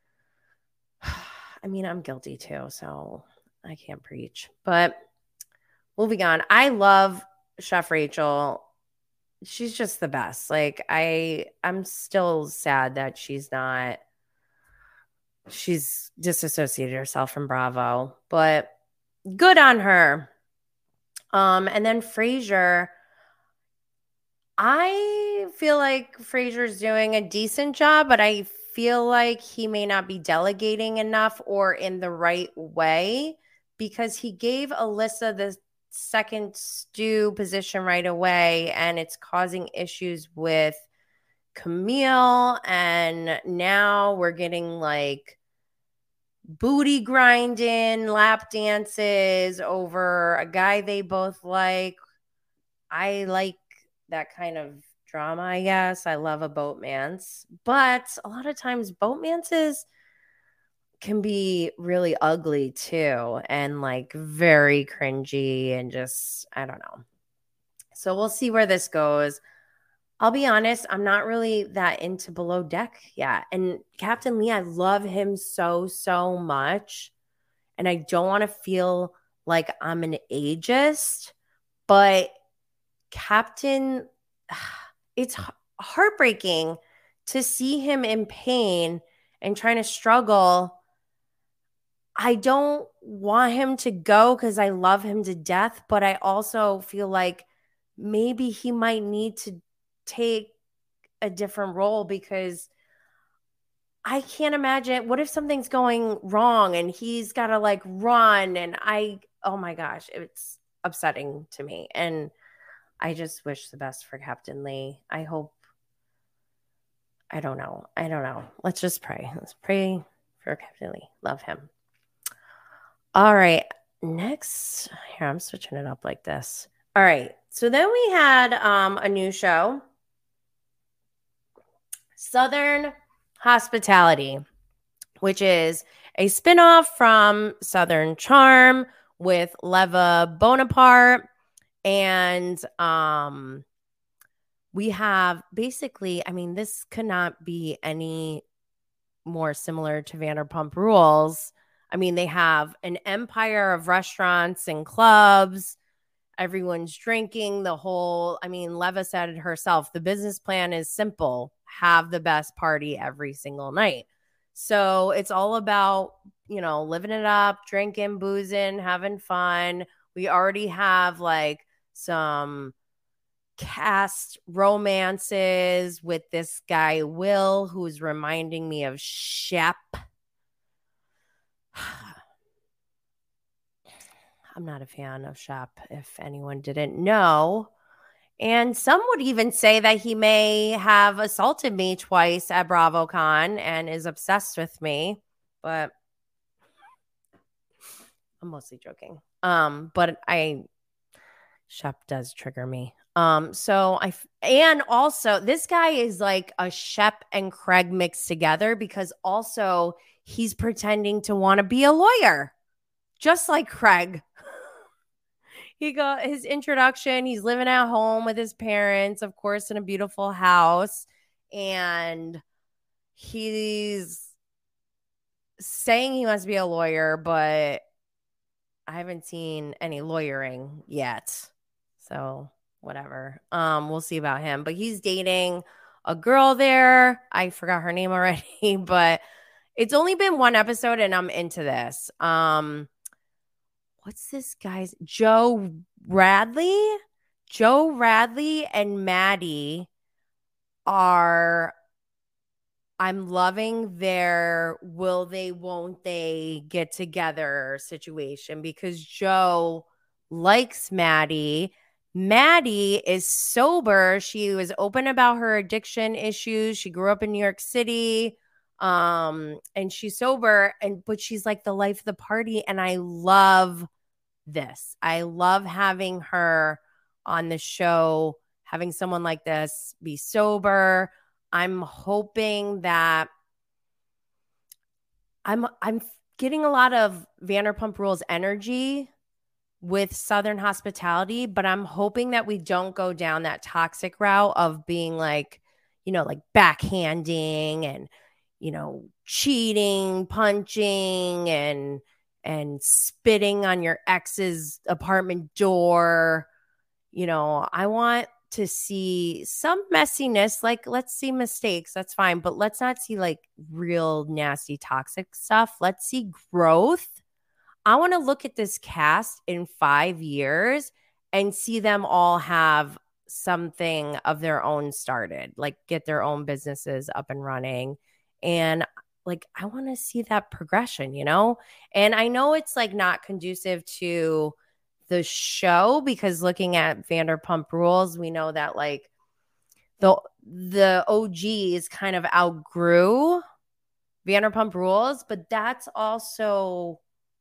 I mean, I'm guilty too, so I can't preach. But moving on, I love Chef Rachel. She's just the best. Like, I, I'm still sad that she's not, she's disassociated herself from Bravo, but good on her. Um, and then Frasier, I feel like Frasier's doing a decent job, but I feel like he may not be delegating enough or in the right way because he gave Alyssa the second stew position right away, and it's causing issues with Camille. And now we're getting like booty grinding, lap dances over a guy they both like. I like that kind of drama, I guess. I love a boatmance. But a lot of times boatmances can be really ugly too and like very cringy and just, I don't know. So we'll see where this goes. I'll be honest, I'm not really that into Below Deck yet. And Captain Lee, I love him so, so much. And I don't want to feel like I'm an ageist, but Captain, it's heartbreaking to see him in pain and trying to struggle. I don't want him to go because I love him to death, but I also feel like maybe he might need to take a different role because I can't imagine. What if something's going wrong and he's got to like run? And I, oh my gosh, it's upsetting to me. And I just wish the best for Captain Lee. I hope, I don't know. I don't know. Let's just pray. Let's pray for Captain Lee. Love him. All right. Next, here, I'm switching it up like this. All right. So then we had um, a new show, Southern Hospitality, which is a spinoff from Southern Charm with Leva Bonaparte. And um, we have basically, I mean, this could not be any more similar to Vanderpump Rules. I mean, they have an empire of restaurants and clubs. Everyone's drinking the whole, I mean, Leva said it herself. The business plan is simple. Have the best party every single night. So it's all about, you know, living it up, drinking, boozing, having fun. We already have like some cast romances with this guy, Will, who's reminding me of Shep. I'm not a fan of Shep, if anyone didn't know. And some would even say that he may have assaulted me twice at BravoCon and is obsessed with me. But I'm mostly joking. Um, but I, Shep does trigger me. Um, so I, and also this guy is like a Shep and Craig mixed together because also he's pretending to want to be a lawyer, just like Craig. He got his introduction. He's living at home with his parents, of course, in a beautiful house. And he's saying he wants to be a lawyer, but I haven't seen any lawyering yet. So whatever. Um, we'll see about him. But he's dating a girl there. I forgot her name already, but it's only been one episode and I'm into this. Um, what's this guy's Joe Radley? Joe Radley and Maddie are, I'm loving their will they, won't they get together situation because Joe likes Maddie. Maddie is sober. She was open about her addiction issues. She grew up in New York City. Um, and she's sober, and but she's like the life of the party. And I love this. I love having her on the show, having someone like this be sober. I'm hoping that I'm I'm getting a lot of Vanderpump Rules energy with Southern hospitality, but I'm hoping that we don't go down that toxic route of being like, you know, like backhanding and, you know, cheating, punching, and and spitting on your ex's apartment door. You know, I want to see some messiness. Like, let's see mistakes. That's fine. But let's not see like real nasty, toxic stuff. Let's see growth. I want to look at this cast in five years and see them all have something of their own started, like get their own businesses up and running. And like, I want to see that progression, you know? And I know it's like not conducive to the show because looking at Vanderpump Rules, we know that like the the O Gs kind of outgrew Vanderpump Rules, but that's also,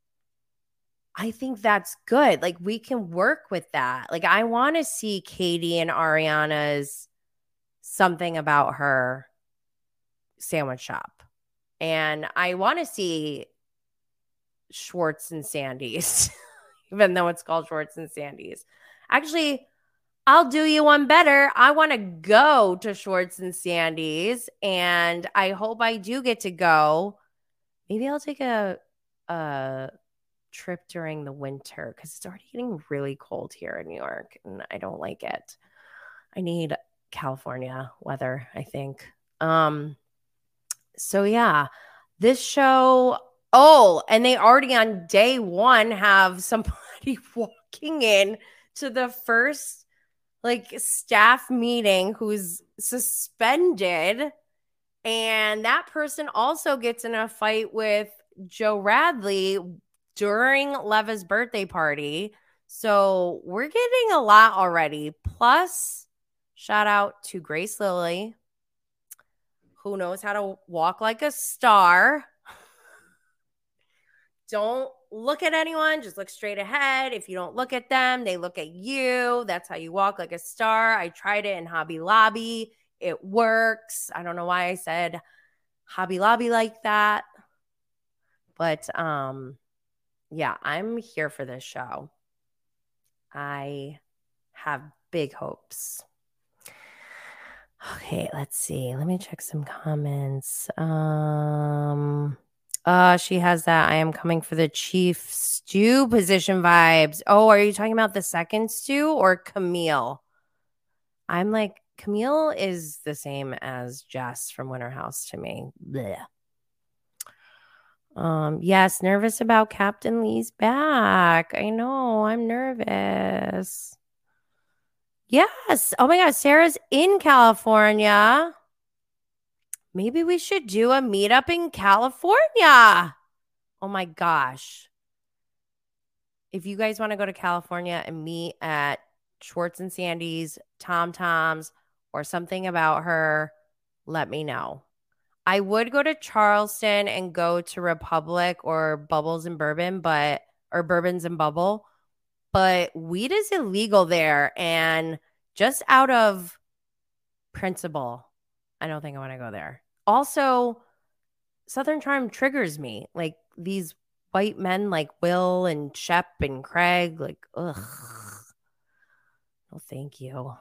I think that's good. Like we can work with that. Like I want to see Katie and Ariana's something about her sandwich shop. And I want to see Schwartz and Sandy's, even though it's called Schwartz and Sandy's. Actually, I'll do you one better. I want to go to Schwartz and Sandy's, and I hope I do get to go. Maybe I'll take a a trip during the winter because it's already getting really cold here in New York, and I don't like it. I need California weather, I think. Um, so yeah, this show. Oh, and they already on day one have somebody walking in to the first like staff meeting who's suspended. And that person also gets in a fight with Joe Radley during Leva's birthday party. So we're getting a lot already. Plus, shout out to Grace Lilly, who knows how to walk like a star. Don't look at anyone. Just look straight ahead. If you don't look at them, they look at you. That's how you walk like a star. I tried it in Hobby Lobby. It works. I don't know why I said Hobby Lobby like that. But um, yeah, I'm here for this show. I have big hopes. Okay, let's see. Let me check some comments. Um... Uh, she has that I am coming for the chief stew position vibes. Oh, are you talking about the second stew or Camille? I'm like, Camille is the same as Jess from Winter House to me. Blech. Um, yes, nervous about Captain Lee's back. I know, I'm nervous. Yes. Oh my God, Sarah's in California. Maybe we should do a meetup in California. Oh my gosh. If you guys want to go to California and meet at Schwartz and Sandy's, Tom Tom's, or something about her, let me know. I would go to Charleston and go to Republic or Bubbles and Bourbon, but or Bourbons and Bubble, but weed is illegal there. And just out of principle, I don't think I want to go there. Also, Southern Charm triggers me. Like these white men like Will and Shep and Craig. Like, ugh. No, thank you.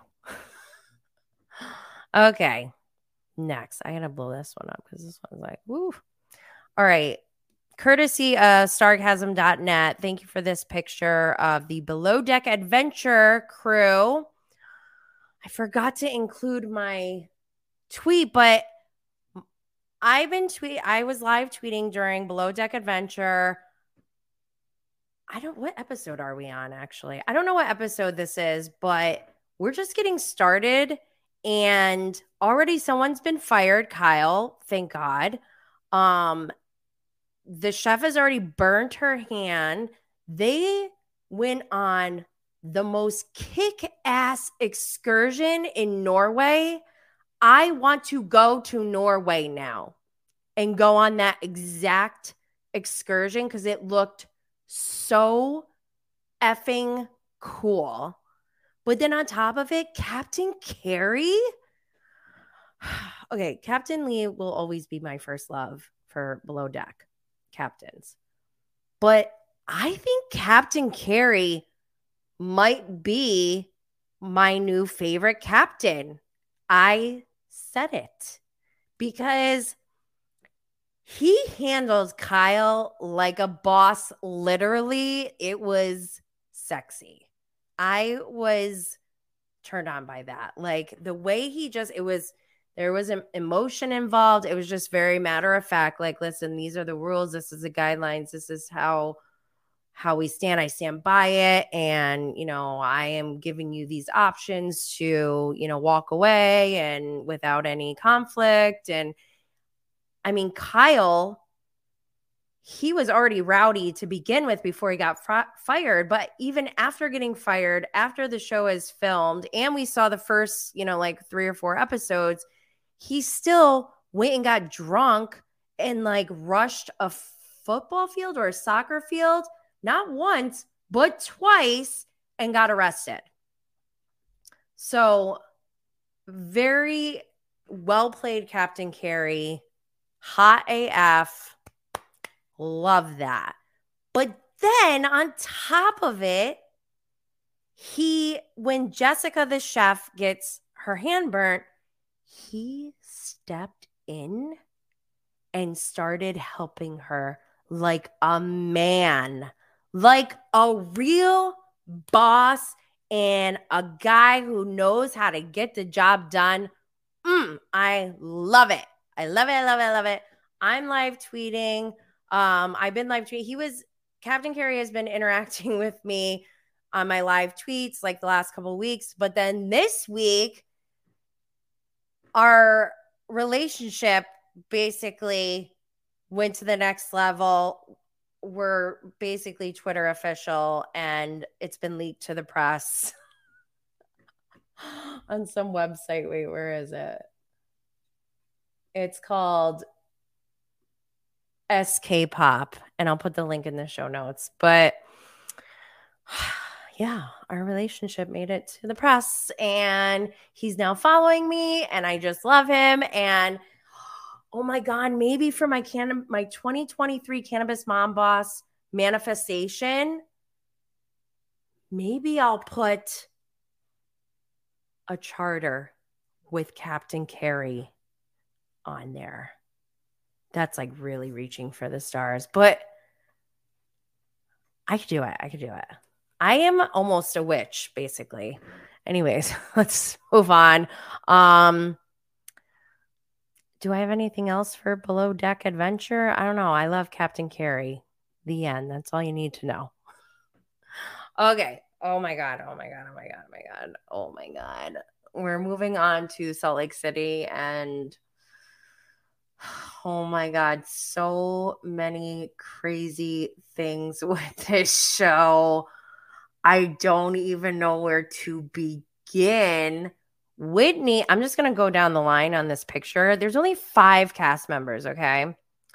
Okay. Next. I gotta blow this one up because this one's like, woo. All right. Courtesy of Stargasm dot net. Thank you for this picture of the Below Deck Adventure crew. I forgot to include my tweet, but I've been tweet. I was live tweeting during Below Deck Adventure. I don't. What episode are we on? Actually, I don't know what episode this is, but we're just getting started, and already someone's been fired. Kyle, thank God. Um, the chef has already burnt her hand. They went on the most kick-ass excursion in Norway. I want to go to Norway now and go on that exact excursion because it looked so effing cool. But then on top of it, Captain Carrie. Okay, Captain Lee will always be my first love for Below Deck captains. But I think Captain Carey might be my new favorite captain. I said it because he handled Kyle like a boss. Literally, it was sexy. I was turned on by that. Like the way he just, it was, there was an emotion involved. It was just very matter of fact. Like, listen, these are the rules. This is the guidelines. This is how, how we stand. I stand by it. And, you know, I am giving you these options to, you know, walk away and without any conflict. And I mean, Kyle, he was already rowdy to begin with before he got fr- fired. But even after getting fired, after the show is filmed and we saw the first, you know, like three or four episodes, he still went and got drunk and like rushed a football field or a soccer field, not once, but twice, and got arrested. So very well played, Captain Carey. Hot A F. Love that. But then on top of it, he, when Jessica the chef gets her hand burnt, he stepped in and started helping her like a man, like a real boss and a guy who knows how to get the job done. Mm, I love it. I love it. I love it. I love it. I'm live tweeting. Um, I've been live tweeting. He was, Captain Carey has been interacting with me on my live tweets like the last couple of weeks. But then this week, our relationship basically went to the next level. We're basically Twitter official, and it's been leaked to the press on some website. Wait, where is it? It's called S K Pop, and I'll put the link in the show notes. But yeah, our relationship made it to the press, and he's now following me, and I just love him. And oh my God, maybe for my can my twenty twenty-three Cannabis Mom Boss manifestation, maybe I'll put a charter with Captain Carey on there. That's like really reaching for the stars, but I could do it. I could do it. I am almost a witch, basically. Anyways, let's move on. Um, do I have anything else for Below Deck Adventure? I don't know. I love Captain Carey. The end. That's all you need to know. Okay. Oh my God. Oh my God. Oh my God. Oh my God. Oh my God. We're moving on to Salt Lake City, and oh my God, so many crazy things with this show. I don't even know where to begin. Whitney, I'm just going to go down the line on this picture. There's only five cast members, okay?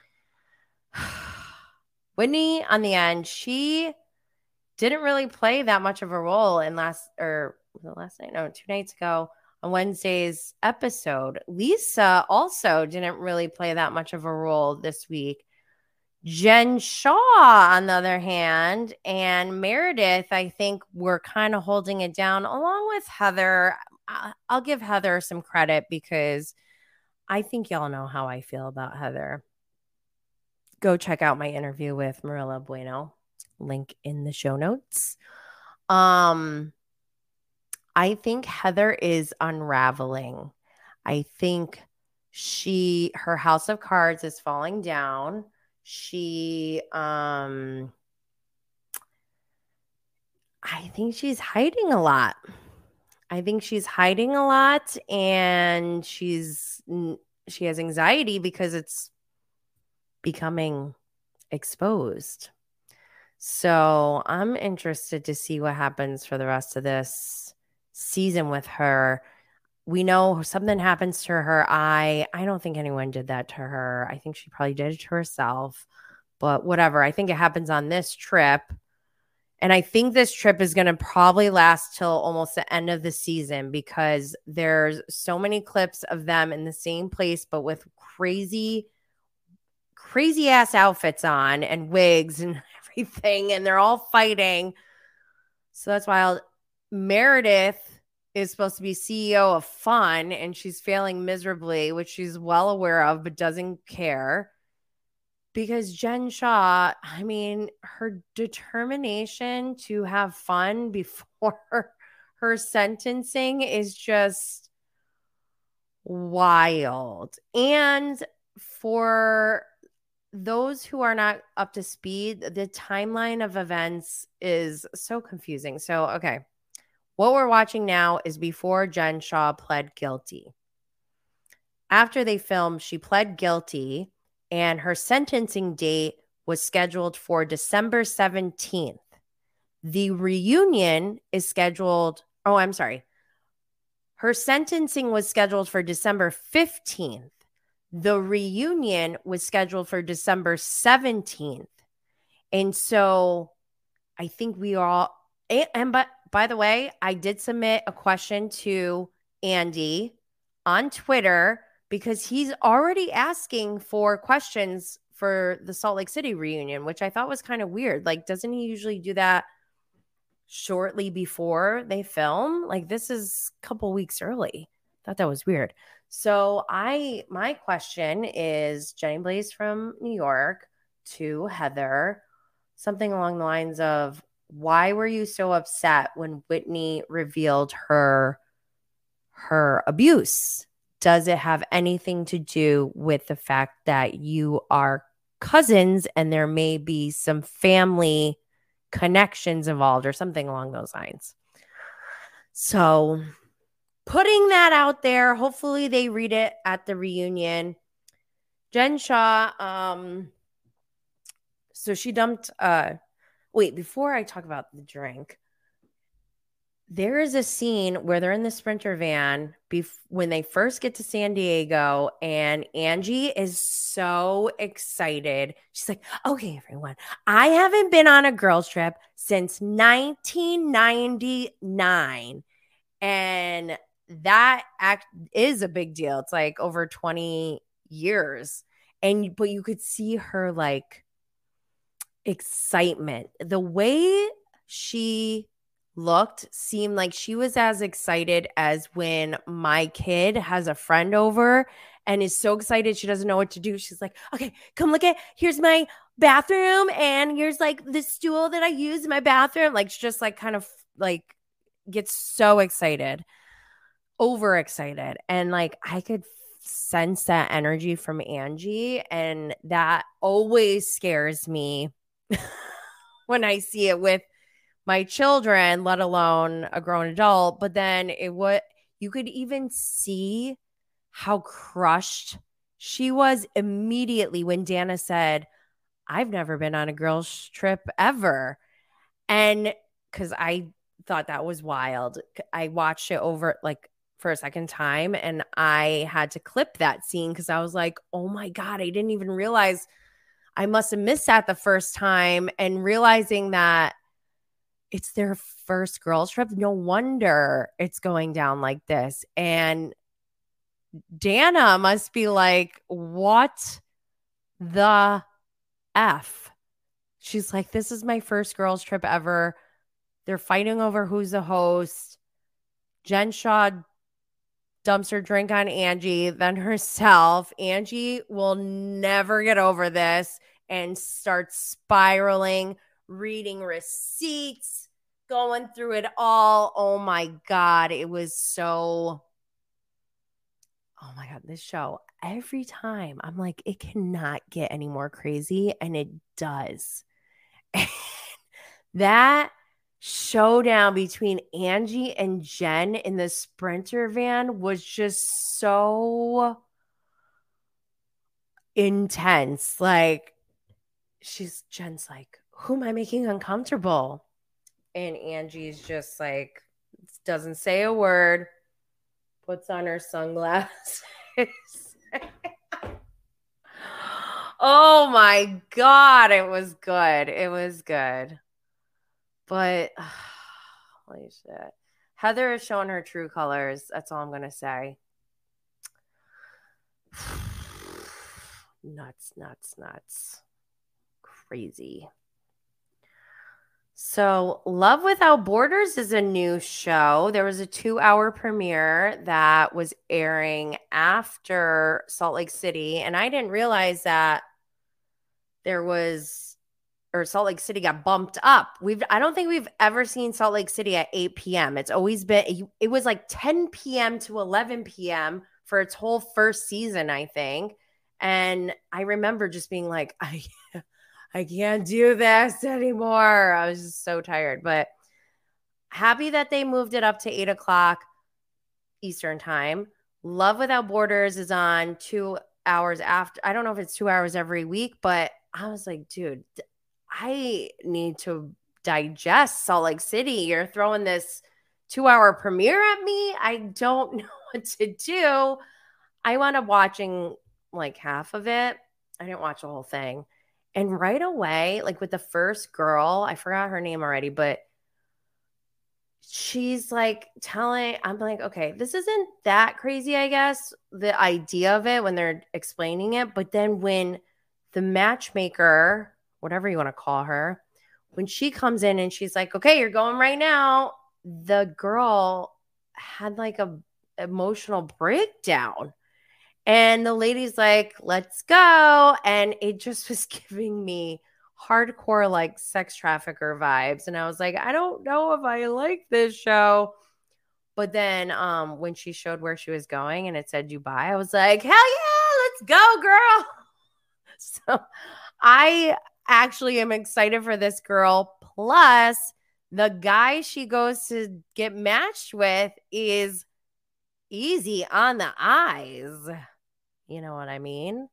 Whitney, on the end, she didn't really play that much of a role in last, or was it last night? No, two nights ago. On Wednesday's episode. Lisa also didn't really play that much of a role this week. Jen Shaw, on the other hand, and Meredith, I think, were kind of holding it down, along with Heather. I'll give Heather some credit because I think y'all know how I feel about Heather. Go check out my interview with Marilla Bueno. Link in the show notes. Um... I think Heather is unraveling. I think she, her house of cards is falling down. She, um, I think she's hiding a lot. I think she's hiding a lot, and she's, she has anxiety because it's becoming exposed. So I'm interested to see what happens for the rest of this season with her. We know something happens to her eye. I don't think anyone did that to her. I think she probably did it to herself, but whatever. I think it happens on this trip. And I think this trip is going to probably last till almost the end of the season because there's so many clips of them in the same place, but with crazy, crazy ass outfits on and wigs and everything and they're all fighting. So that's wild. Meredith is supposed to be C E O of Fun and she's failing miserably, which she's well aware of, but doesn't care. Because Jen Shah, I mean, her determination to have fun before her sentencing is just wild. And for those who are not up to speed, the timeline of events is so confusing. So, okay, what we're watching now is before Jen Shah pled guilty. After they filmed, she pled guilty, and her sentencing date was scheduled for December seventeenth. The reunion is scheduled, oh, I'm sorry. Her sentencing was scheduled for December fifteenth. The reunion was scheduled for December seventeenth. And so I think we all, and, and but by the way, I did submit a question to Andy on Twitter because he's already asking for questions for the Salt Lake City reunion, which I thought was kind of weird. Like, doesn't he usually do that shortly before they film? Like, this is a couple weeks early. Thought that was weird. So I, my question is Jenny Blaze from New York to Heather, something along the lines of, why were you so upset when Whitney revealed her, her abuse? Does it have anything to do with the fact that you are cousins and there may be some family connections involved or something along those lines? So putting that out there, hopefully they read it at the reunion. Jen Shah, um, so she dumped, uh, wait, before I talk about the drink, there is a scene where they're in the Sprinter van bef- when they first get to San Diego, and Angie is so excited. She's like, okay, everyone, I haven't been on a girls trip since nineteen ninety-nine. And that act is a big deal. It's like over twenty years. And, but you could see her like excitement. The way she looked seemed like she was as excited as when my kid has a friend over and is so excited she doesn't know what to do. She's like, okay, come look at, here's my bathroom and here's like the stool that I use in my bathroom. Like, she just like kind of like gets so excited, overexcited. And like, I could sense that energy from Angie, and that always scares me when I see it with my children, let alone a grown adult. But then it would, you could even see how crushed she was immediately when Dana said, I've never been on a girls trip ever. And because I thought that was wild. I watched it over like for a second time and I had to clip that scene because I was like, oh my God, I didn't even realize I must have missed that the first time. And realizing that it's their first girls trip. No wonder it's going down like this. And Dana must be like, what the F? She's like, this is my first girls trip ever. They're fighting over who's the host. Jen Shah dumps her drink on Angie, then herself. Angie will never get over this and starts spiraling, reading receipts, going through it all. Oh my God. It was so, oh my God, this show, every time I'm like, it cannot get any more crazy. And it does. That showdown between Angie and Jen in the Sprinter van was just so intense. Like, she's, Jen's like, who am I making uncomfortable? And Angie's just like, doesn't say a word, puts on her sunglasses. Oh my God, it was good. It was good. But uh, holy shit. Heather is showing her true colors. That's all I'm going to say. Nuts, nuts, nuts. Crazy. So, Love Without Borders is a new show. There was a two hour premiere that was airing after Salt Lake City. And I didn't realize that there was, or Salt Lake City got bumped up. We've, I don't think we've ever seen Salt Lake City at eight p.m. It's always been, it was like ten p.m. to eleven p.m. for its whole first season, I think. And I remember just being like, I, I can't do this anymore. I was just so tired, but happy that they moved it up to eight o'clock Eastern time. Love Without Borders is on two hours after. I don't know if it's two hours every week, but I was like, dude, I need to digest Salt Lake City. You're throwing this two hour premiere at me. I don't know what to do. I wound up watching like half of it. I didn't watch the whole thing. And right away, like with the first girl, I forgot her name already, but she's like telling, I'm like, okay, this isn't that crazy, I guess, the idea of it when they're explaining it. But then when the matchmaker, whatever you want to call her, when she comes in and she's like, okay, you're going right now, the girl had like a emotional breakdown. And the lady's like, let's go. And it just was giving me hardcore like sex trafficker vibes. And I was like, I don't know if I like this show. But then um, when she showed where she was going and it said Dubai, I was like, hell yeah, let's go, girl. So I actually am excited for this girl. Plus, the guy she goes to get matched with is easy on the eyes. You know what I mean?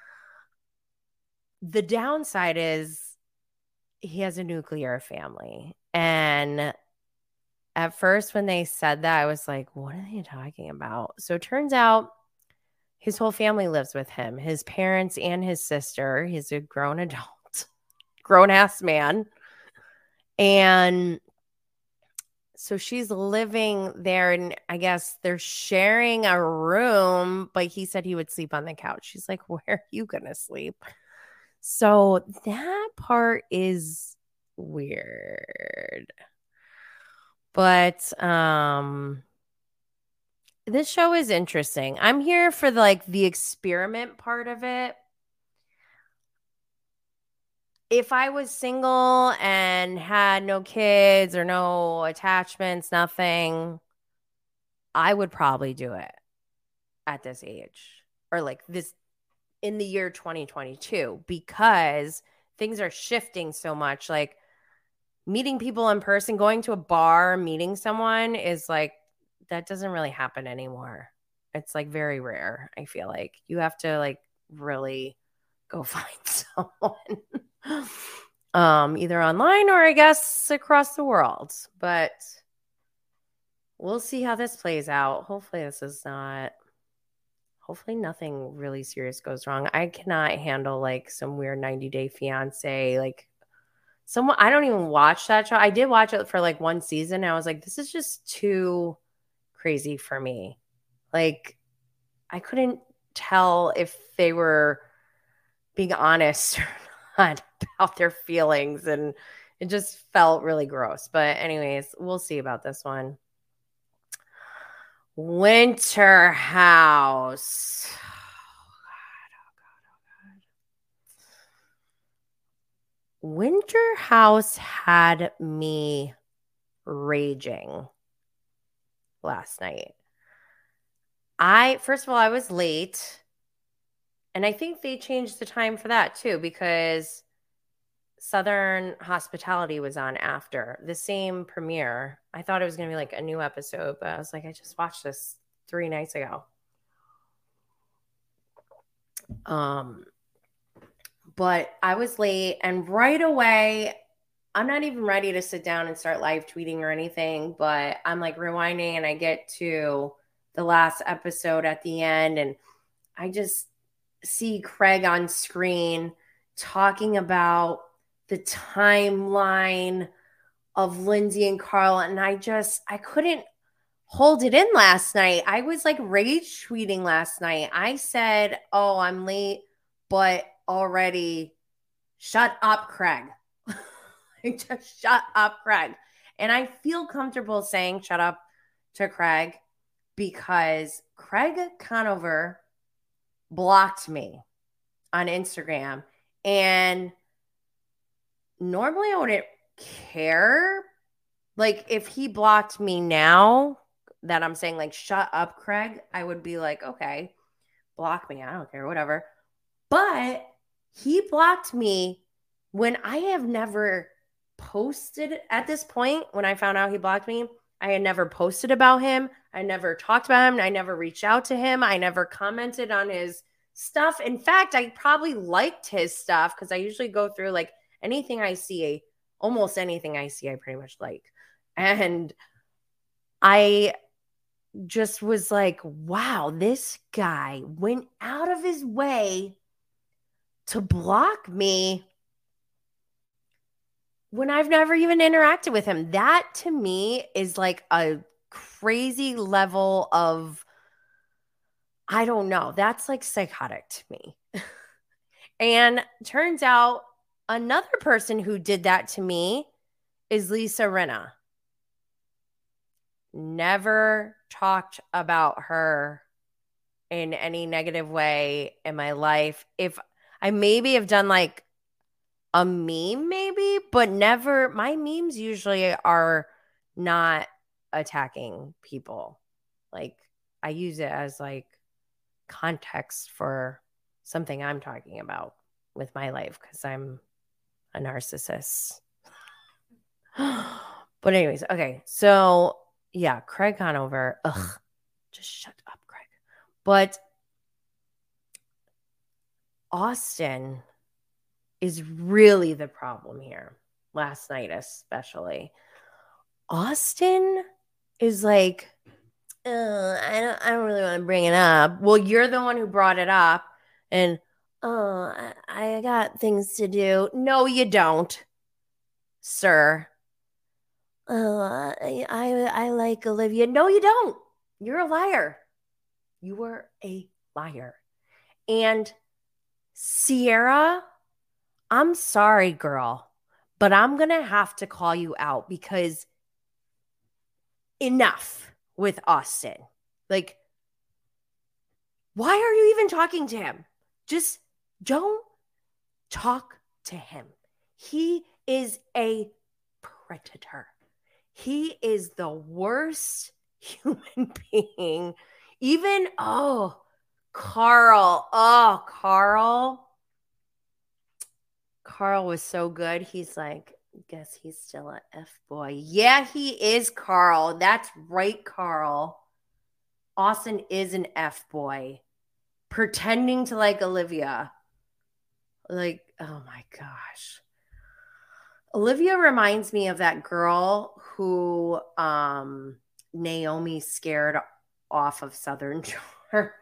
The downside is he has a nuclear family. And at first, when they said that, I was like, what are they talking about? So it turns out his whole family lives with him, his parents and his sister. He's a grown adult, grown ass man. And so she's living there, and I guess they're sharing a room, but he said he would sleep on the couch. She's like, where are you going to sleep? So that part is weird. But um this show is interesting. I'm here for the, like the experiment part of it. If I was single and had no kids or no attachments, nothing, I would probably do it at this age or like this in the year twenty twenty-two because things are shifting so much. Like meeting people in person, going to a bar, meeting someone is like, that doesn't really happen anymore. It's like very rare. I feel like you have to like really go find someone um, either online or I guess across the world. But we'll see how this plays out. Hopefully this is not, hopefully nothing really serious goes wrong. I cannot handle like some weird ninety day fiance, like someone, I don't even watch that show. I did watch it for like one season. And I was like, this is just too crazy for me. Like, I couldn't tell if they were being honest or not about their feelings. And it just felt really gross. But, anyways, we'll see about this one. Winter House. Winter House had me raging last night. I, first of all, I was late. And I think they changed the time for that too, because Southern Hospitality was on after the same premiere. I thought it was going to be like a new episode, but I was like, I just watched this three nights ago. Um, but I was late and right away, I'm not even ready to sit down and start live tweeting or anything, but I'm like rewinding and I get to the last episode at the end and I just see Craig on screen talking about the timeline of Lindsay and Carl. And I just, I couldn't hold it in last night. I was like rage tweeting last night. I said, oh, I'm late, but already shut up, Craig. Just shut up, Craig. And I feel comfortable saying shut up to Craig because Craig Conover blocked me on Instagram. And normally I wouldn't care. Like, if he blocked me now that I'm saying, like, shut up, Craig, I would be like, okay, block me. I don't care, whatever. But he blocked me when I have never posted at this point. When I found out he blocked me, I had never posted about him. I never talked about him. I never reached out to him. I never commented on his stuff. In fact, I probably liked his stuff because I usually go through like anything I see, almost anything I see, I pretty much like. And I just was like, wow, this guy went out of his way to block me when I've never even interacted with him. That to me is like a crazy level of, I don't know, that's like psychotic to me. And turns out another person who did that to me is Lisa Rinna. Never talked about her in any negative way in my life. If I maybe have done like a meme, maybe, but never. My memes usually are not attacking people. Like, I use it as like context for something I'm talking about with my life because I'm a narcissist. But anyways, okay. So yeah, Craig Conover. Ugh, just shut up, Craig. But Austin is really the problem here. Last night, especially. Austin is like, uh, I don't, I don't really want to bring it up. Well, you're the one who brought it up, and oh, I, I got things to do. No, you don't, sir. Oh, I, I, I like Olivia. No, you don't. You're a liar. You were a liar. And Sierra, I'm sorry, girl, but I'm going to have to call you out because enough with Austin. Like, why are you even talking to him? Just don't talk to him. He is a predator. He is the worst human being. Even, oh, Carl. Oh, Carl. Carl was so good. He's like, guess he's still an F-boy. Yeah, he is, Carl. That's right, Carl. Austin is an F-boy. Pretending to like Olivia. Like, oh my gosh. Olivia reminds me of that girl who um, Naomi scared off of Southern Shore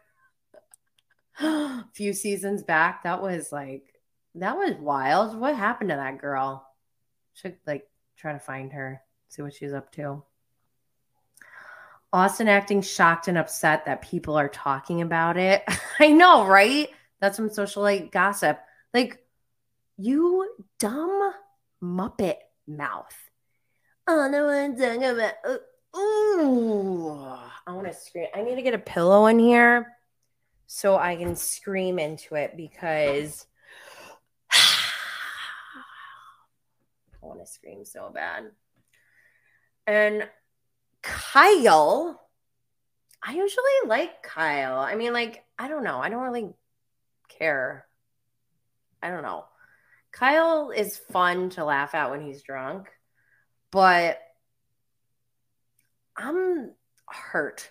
a few seasons back. That was like, that was wild. What happened to that girl? Should like try to find her, see what she's up to. Austin acting shocked and upset that people are talking about it. I know, right? That's some socialite gossip. Like, you dumb Muppet mouth. Oh, no one's talking about. Uh, ooh, I want to scream. I need to get a pillow in here so I can scream into it because I want to scream so bad. And Kyle, I usually like Kyle. I mean, like, I don't know. I don't really care. I don't know. Kyle is fun to laugh at when he's drunk, but I'm hurt.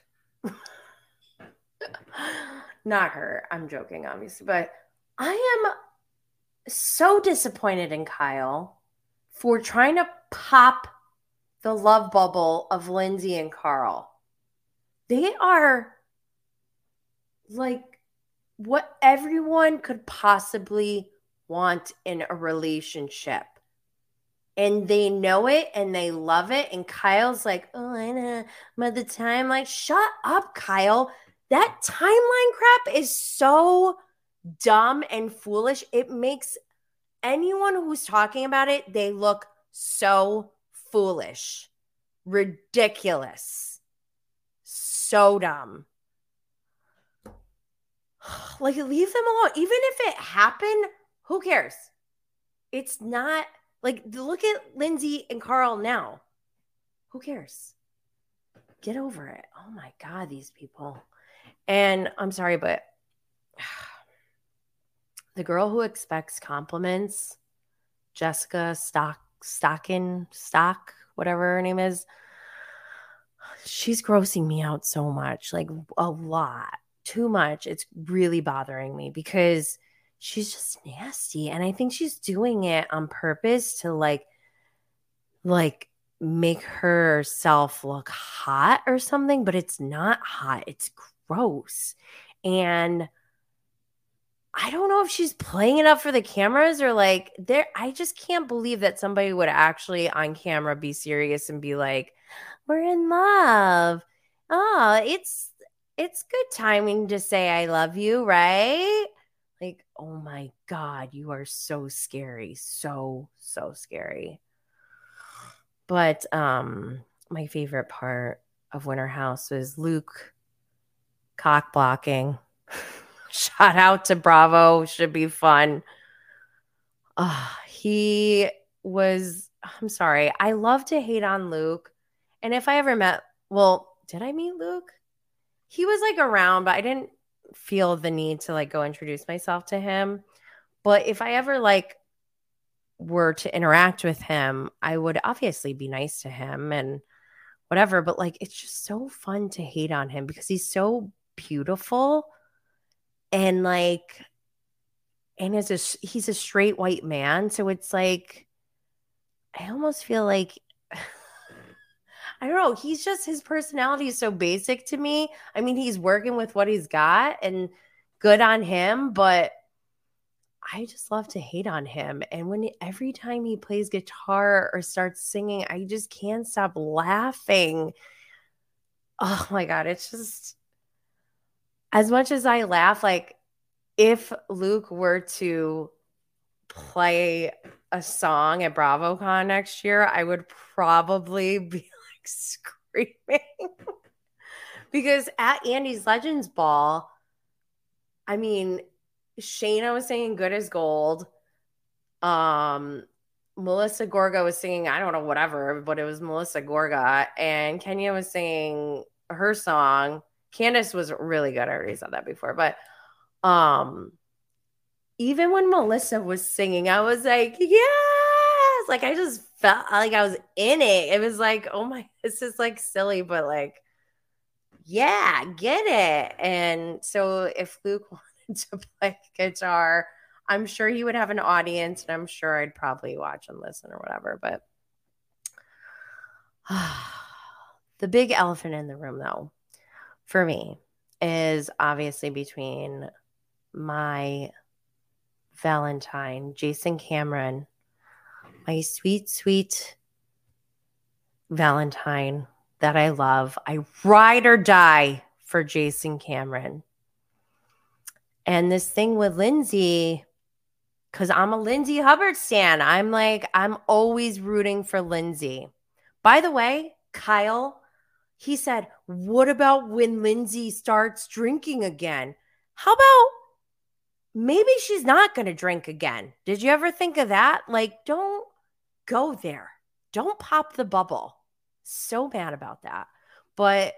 Not hurt. I'm joking, obviously, but I am so disappointed in Kyle for trying to pop the love bubble of Lindsay and Carl. They are like what everyone could possibly want in a relationship. And they know it and they love it. And Kyle's like, oh, I know. But the time, like, shut up, Kyle. That timeline crap is so dumb and foolish. It makes anyone who's talking about it, they look So foolish. Ridiculous. So dumb. Like, leave them alone. Even if it happened, who cares? It's not like, look at Lindsay and Carl now. Who cares? Get over it. Oh my God, these people. And I'm sorry, but the girl who expects compliments, Jessica Stock, Stockin, Stock, whatever her name is, she's grossing me out so much, like a lot, too much. It's really bothering me because she's just nasty. And I think she's doing it on purpose to like, like make herself look hot or something, but it's not hot. It's gross. And I don't know if she's playing it up for the cameras or like there. I just can't believe that somebody would actually on camera be serious and be like, we're in love. Oh, it's, it's good timing to say I love you, right? Like, oh my God, you are so scary. So, so scary. But um, my favorite part of Winter House was Luke cock blocking. Shout out to Bravo. Should be fun. Uh, he was, I'm sorry. I love to hate on Luke. And if I ever met, well, did I meet Luke? He was like around, but I didn't feel the need to like go introduce myself to him. But if I ever like were to interact with him, I would obviously be nice to him and whatever. But like, it's just so fun to hate on him because he's so beautiful. And like, and as a, he's a straight white man. So it's like, I almost feel like, I don't know. He's just, his personality is so basic to me. I mean, he's working with what he's got and good on him, but I just love to hate on him. And when every time he plays guitar or starts singing, I just can't stop laughing. Oh my God. It's just, as much as I laugh, like if Luke were to play a song at BravoCon next year, I would probably be like screaming. Because at Andy's Legends Ball, I mean, Shayna was singing Good as Gold. Um, Melissa Gorga was singing, I don't know, whatever, but it was Melissa Gorga. And Kenya was singing her song. Candace was really good. I already said that before. But um, even when Melissa was singing, I was like, yes! Like, I just felt like I was in it. It was like, oh my, this is like silly, but like, yeah, get it. And so if Luke wanted to play guitar, I'm sure he would have an audience, and I'm sure I'd probably watch and listen or whatever. But the big elephant in the room, though, for me, is obviously between my Valentine, Jason Cameron, my sweet, sweet Valentine that I love. I ride or die for Jason Cameron. And this thing with Lindsay, because I'm a Lindsay Hubbard stan. I'm like, I'm always rooting for Lindsay. By the way, Kyle, he said, what about when Lindsay starts drinking again? How about maybe she's not going to drink again? Did you ever think of that? Like, don't go there. Don't pop the bubble. So mad about that. But,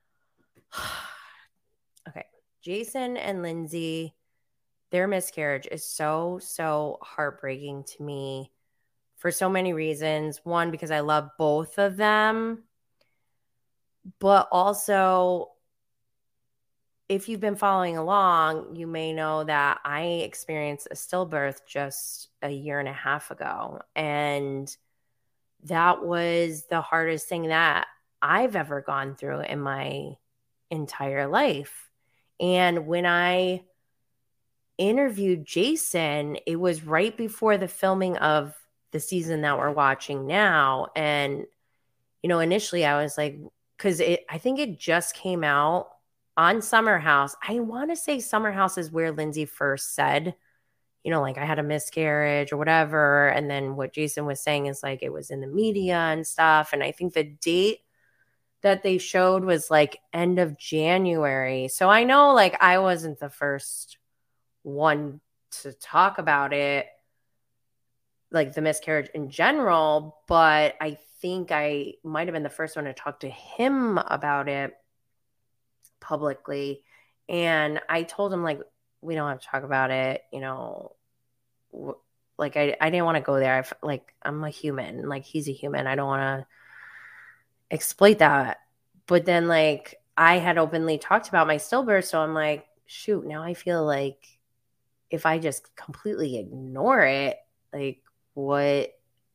okay, Jason and Lindsay, their miscarriage is so, so heartbreaking to me for so many reasons. One, because I love both of them. But also, if you've been following along, you may know that I experienced a stillbirth just a year and a half ago. And that was the hardest thing that I've ever gone through in my entire life. And when I interviewed Jason, it was right before the filming of the season that we're watching now. And, you know, initially I was like, because it, I think it just came out on Summer House. I want to say Summer House is where Lindsay first said, you know, like I had a miscarriage or whatever. And then what Jason was saying is like it was in the media and stuff. And I think the date that they showed was like end of January. So I know like I wasn't the first one to talk about it, like the miscarriage in general, but I think I might have been the first one to talk to him about it publicly. And I told him like, we don't have to talk about it, you know, like I, I didn't want to go there. I like, I'm a human, like he's a human. I don't want to exploit that. But then like I had openly talked about my stillbirth. So I'm like, shoot, now I feel like if I just completely ignore it, like what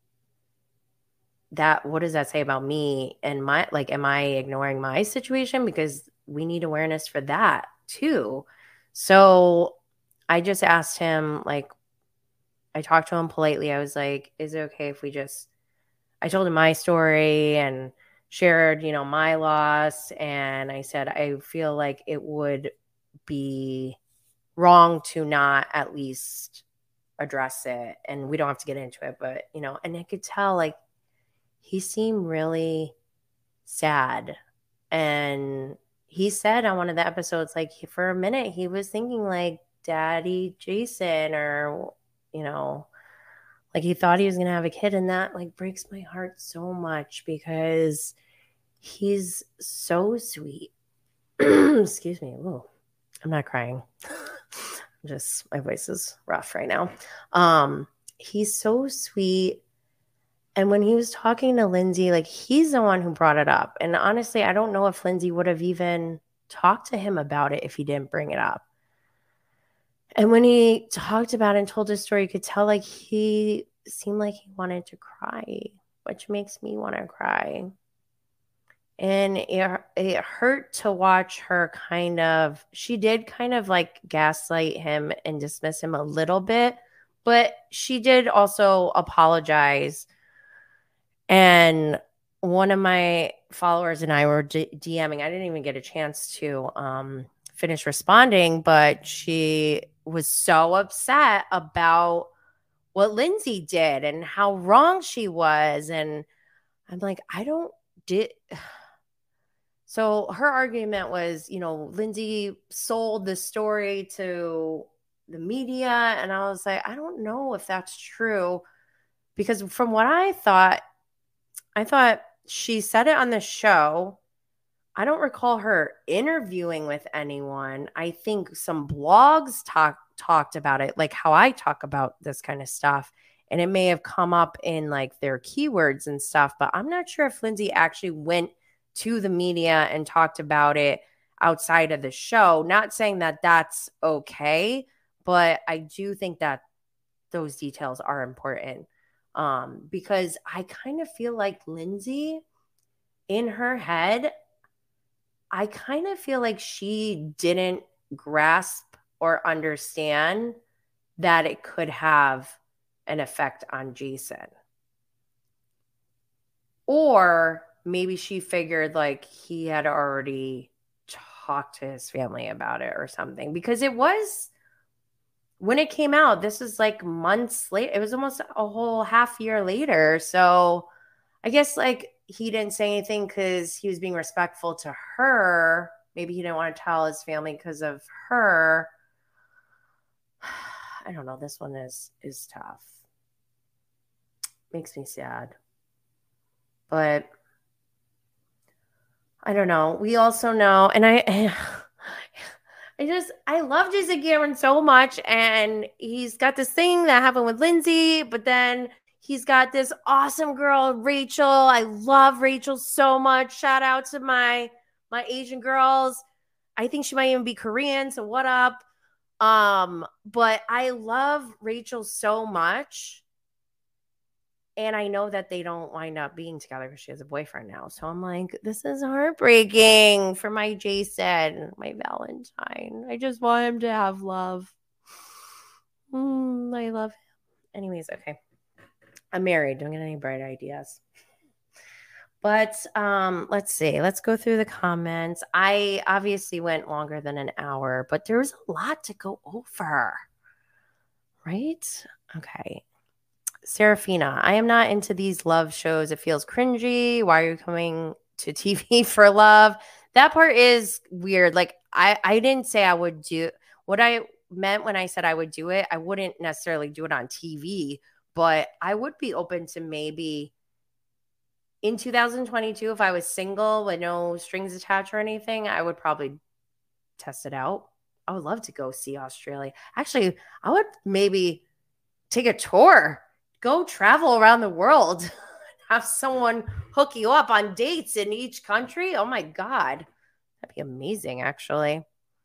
that, what does that say about me and my, like, am I ignoring my situation? Because we need awareness for that too. So I just asked him, like, I talked to him politely. I was like, is it okay if we just, I told him my story and shared, you know, my loss. And I said, I feel like it would be wrong to not at least address it. And we don't have to get into it, but, you know, and I could tell like he seemed really sad. And he said on one of the episodes, like for a minute, he was thinking like Daddy Jason, or, you know, like he thought he was going to have a kid. And that like breaks my heart so much because he's so sweet. Excuse me. Ooh, I'm not crying. Just my voice is rough right now. Um, he's so sweet. And when he was talking to Lindsay, like he's the one who brought it up. And honestly, I don't know if Lindsay would have even talked to him about it if he didn't bring it up. And when he talked about it and told his story, you could tell like he seemed like he wanted to cry, which makes me want to cry. And it, it hurt to watch her kind of, she did kind of like gaslight him and dismiss him a little bit, but she did also apologize. And one of my followers and I were D- DMing. I didn't even get a chance to um, finish responding, but she was so upset about what Lindsay did and how wrong she was. And I'm like, I don't did. So her argument was, you know, Lindsay sold the story to the media. And I was like, I don't know if that's true. Because from what I thought, I thought she said it on the show. I don't recall her interviewing with anyone. I think some blogs talk, talked about it, like how I talk about this kind of stuff. And it may have come up in like their keywords and stuff. But I'm not sure if Lindsay actually went to the media and talked about it outside of the show. Not saying that that's okay, but I do think that those details are important. Um, because I kind of feel like Lindsay, in her head, I kind of feel like she didn't grasp or understand that it could have an effect on Jason. Or maybe she figured like he had already talked to his family about it or something, because it was, when it came out, this is like months later. It was almost a whole half year later. So I guess like he didn't say anything because he was being respectful to her. Maybe he didn't want to tell his family because of her. I don't know. This one is is tough. Makes me sad. But I don't know. We also know, and I I just, I love Jason Cameron so much. And he's got this thing that happened with Lindsay, but then he's got this awesome girl, Rachel. I love Rachel so much. Shout out to my, my Asian girls. I think she might even be Korean. So what up? Um, but I love Rachel so much. And I know that they don't wind up being together because she has a boyfriend now. So I'm like, this is heartbreaking for my Jason, my Valentine. I just want him to have love. Mm, I love him. Anyways, okay. I'm married. Don't get any bright ideas. But um, let's see. Let's go through the comments. I obviously went longer than an hour, but there was a lot to go over. Right? Okay. Serafina, I am not into these love shows. It feels cringy. Why are you coming to T V for love? That part is weird. Like, I, I didn't say I would do what I meant when I said I would do it. I wouldn't necessarily do it on T V, but I would be open to maybe in two thousand twenty-two, if I was single with no strings attached or anything, I would probably test it out. I would love to go see Australia. Actually, I would maybe take a tour, go travel around the world, have someone hook you up on dates in each country. Oh my God. That'd be amazing, actually.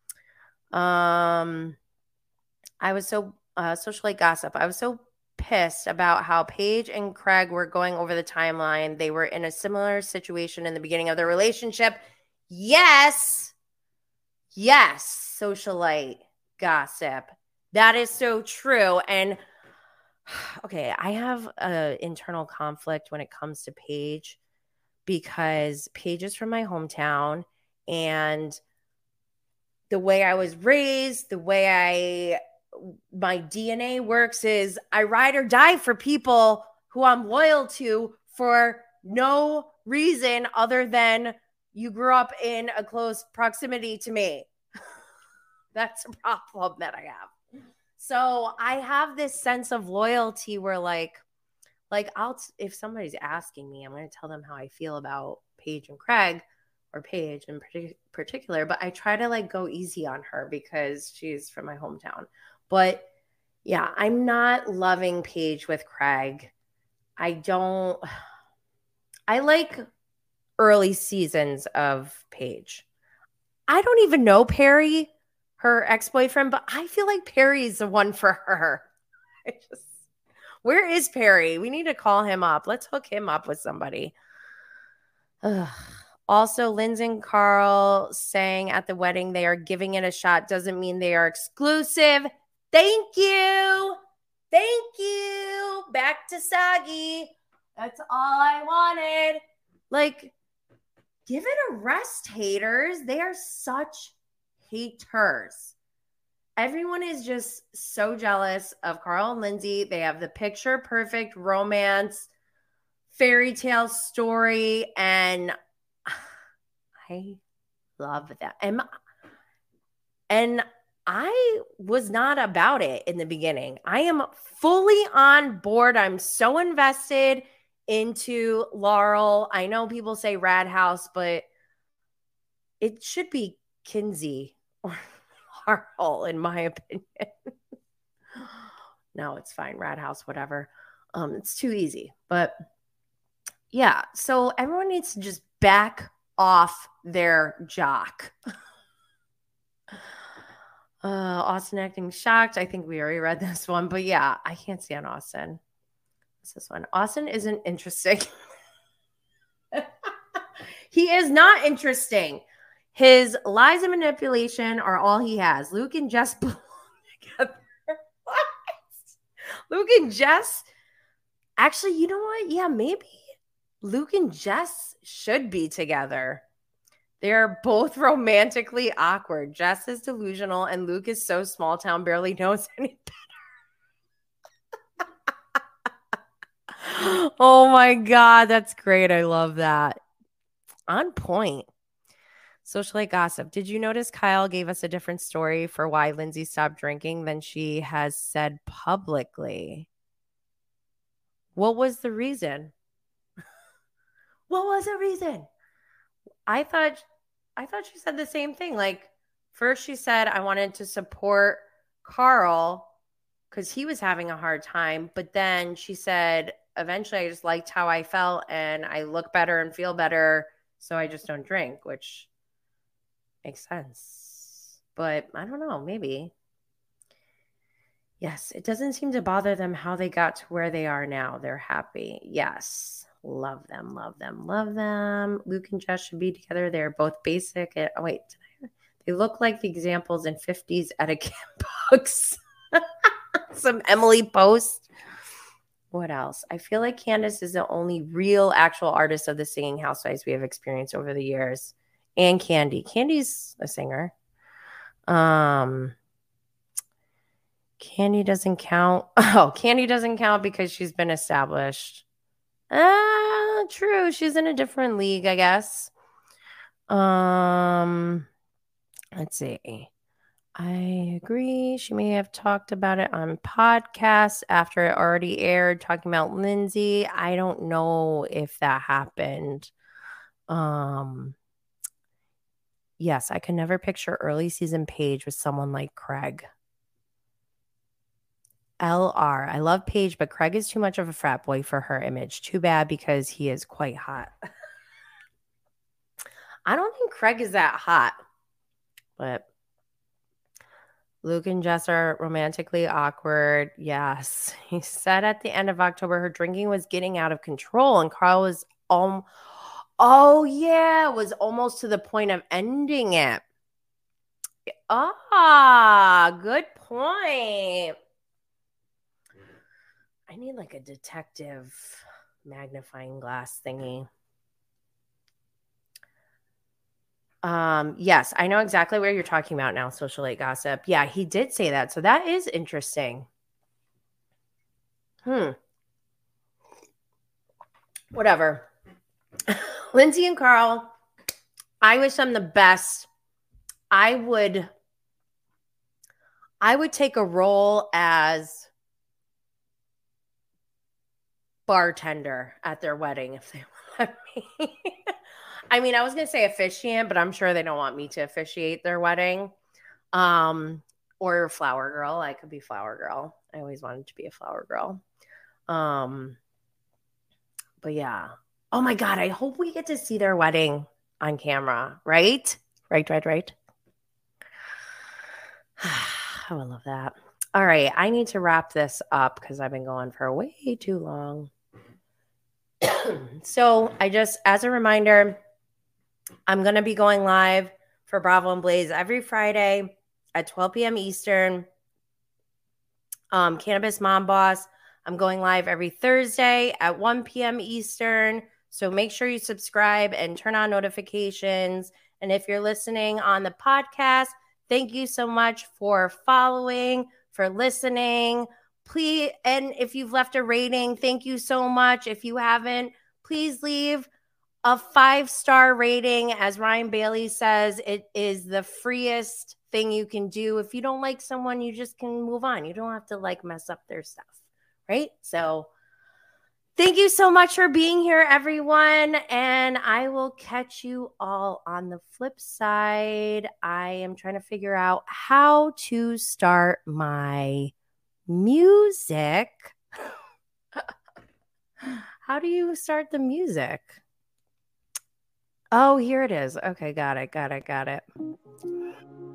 Um, I was so uh, socialite gossip. I was so pissed about how Paige and Craig were going over the timeline. They were in a similar situation in the beginning of their relationship. Yes. Yes, socialite gossip. That is so true. And okay, I have an internal conflict when it comes to Paige because Paige is from my hometown, and the way I was raised, the way I my D N A works is I ride or die for people who I'm loyal to for no reason other than you grew up in a close proximity to me. That's a problem that I have. So I have this sense of loyalty where like, like I'll, t- if somebody's asking me, I'm going to tell them how I feel about Paige and Craig, or Paige in partic- particular, but I try to like go easy on her because she's from my hometown. But yeah, I'm not loving Paige with Craig. I don't, I like early seasons of Paige. I don't even know Perry, her ex-boyfriend, but I feel like Perry's the one for her. I just, where is Perry? We need to call him up. Let's hook him up with somebody. Ugh. Also, Lindsay and Carl saying at the wedding they are giving it a shot doesn't mean they are exclusive. Thank you. Thank you. Back to Soggy. That's all I wanted. Like, give it a rest, haters. They are such haters. Everyone is just so jealous of Carl and Lindsay. They have the picture perfect romance, fairy tale story, and I love that. And, and I was not about it in the beginning. I am fully on board. I'm so invested into Laurel. I know people say Rad House, but it should be Kinsey or Laurel, in my opinion. No, it's fine. Rad House, whatever. Um, it's too easy. But yeah, so everyone needs to just back off their jock. Uh, Austin acting shocked. I think we already read this one, but yeah, I can't stand Austin. What's this one? Austin isn't interesting. He is not interesting. His lies and manipulation are all he has. Luke and Jess belong together. What? Luke and Jess? Actually, you know what? Yeah, maybe Luke and Jess should be together. They're both romantically awkward. Jess is delusional, and Luke is so small town, barely knows any better. Oh my God, that's great. I love that. On point. Socialite gossip. Did you notice Kyle gave us a different story for why Lindsay stopped drinking than she has said publicly? What was the reason? What was the reason? I thought I thought she said the same thing. Like, first she said I wanted to support Carl because he was having a hard time. But then she said, eventually I just liked how I felt and I look better and feel better. So I just don't drink, which makes sense. But I don't know, maybe. Yes, it doesn't seem to bother them how they got to where they are now. They're happy. Yes. Love them, love them, love them. Luke and Jess should be together. They're both basic. Oh, wait, they look like the examples in fifties etiquette books. Some Emily Post. What else? I feel like Candace is the only real actual artist of the singing housewives we have experienced over the years. And Candy. Candy's a singer. Um, Candy doesn't count. Oh, Candy doesn't count because she's been established. Ah, uh, true. She's in a different league, I guess. Um, let's see. I agree. She may have talked about it on podcasts after it already aired, talking about Lindsay. I don't know if that happened. Um, yes, I could never picture early season Paige with someone like Craig. L R. I love Paige, but Craig is too much of a frat boy for her image. Too bad because he is quite hot. I don't think Craig is that hot, but Luke and Jess are romantically awkward. Yes. He said at the end of October her drinking was getting out of control and Carl was um oh yeah, was almost to the point of ending it. Ah, good point. I need like a detective magnifying glass thingy. Um, yes, I know exactly where you're talking about now, Socialite Gossip. Yeah, he did say that. So that is interesting. Hmm. Whatever. Lindsay and Carl, I wish them the best. I would I would take a role as bartender at their wedding if they let me. I mean, I was going to say officiant, but I'm sure they don't want me to officiate their wedding. Um, or flower girl. I could be flower girl. I always wanted to be a flower girl. Um, but yeah. Oh my God, I hope we get to see their wedding on camera, right? Right, right, right. I would love that. All right, I need to wrap this up because I've been going for way too long. So I just, as a reminder, I'm going to be going live for Bravo and Blaze every Friday at twelve p.m. Eastern. Um, Cannabis Mom Boss, I'm going live every Thursday at one p.m. Eastern. So make sure you subscribe and turn on notifications. And if you're listening on the podcast, thank you so much for following, for listening. Please, and if you've left a rating, thank you so much. If you haven't, please leave a five-star rating. As Ryan Bailey says, it is the freest thing you can do. If you don't like someone, you just can move on. You don't have to like mess up their stuff, right? So thank you so much for being here, everyone. And I will catch you all on the flip side. I am trying to figure out how to start my music. How do you start the music? Oh, here it is. Okay, got it, got it, got it.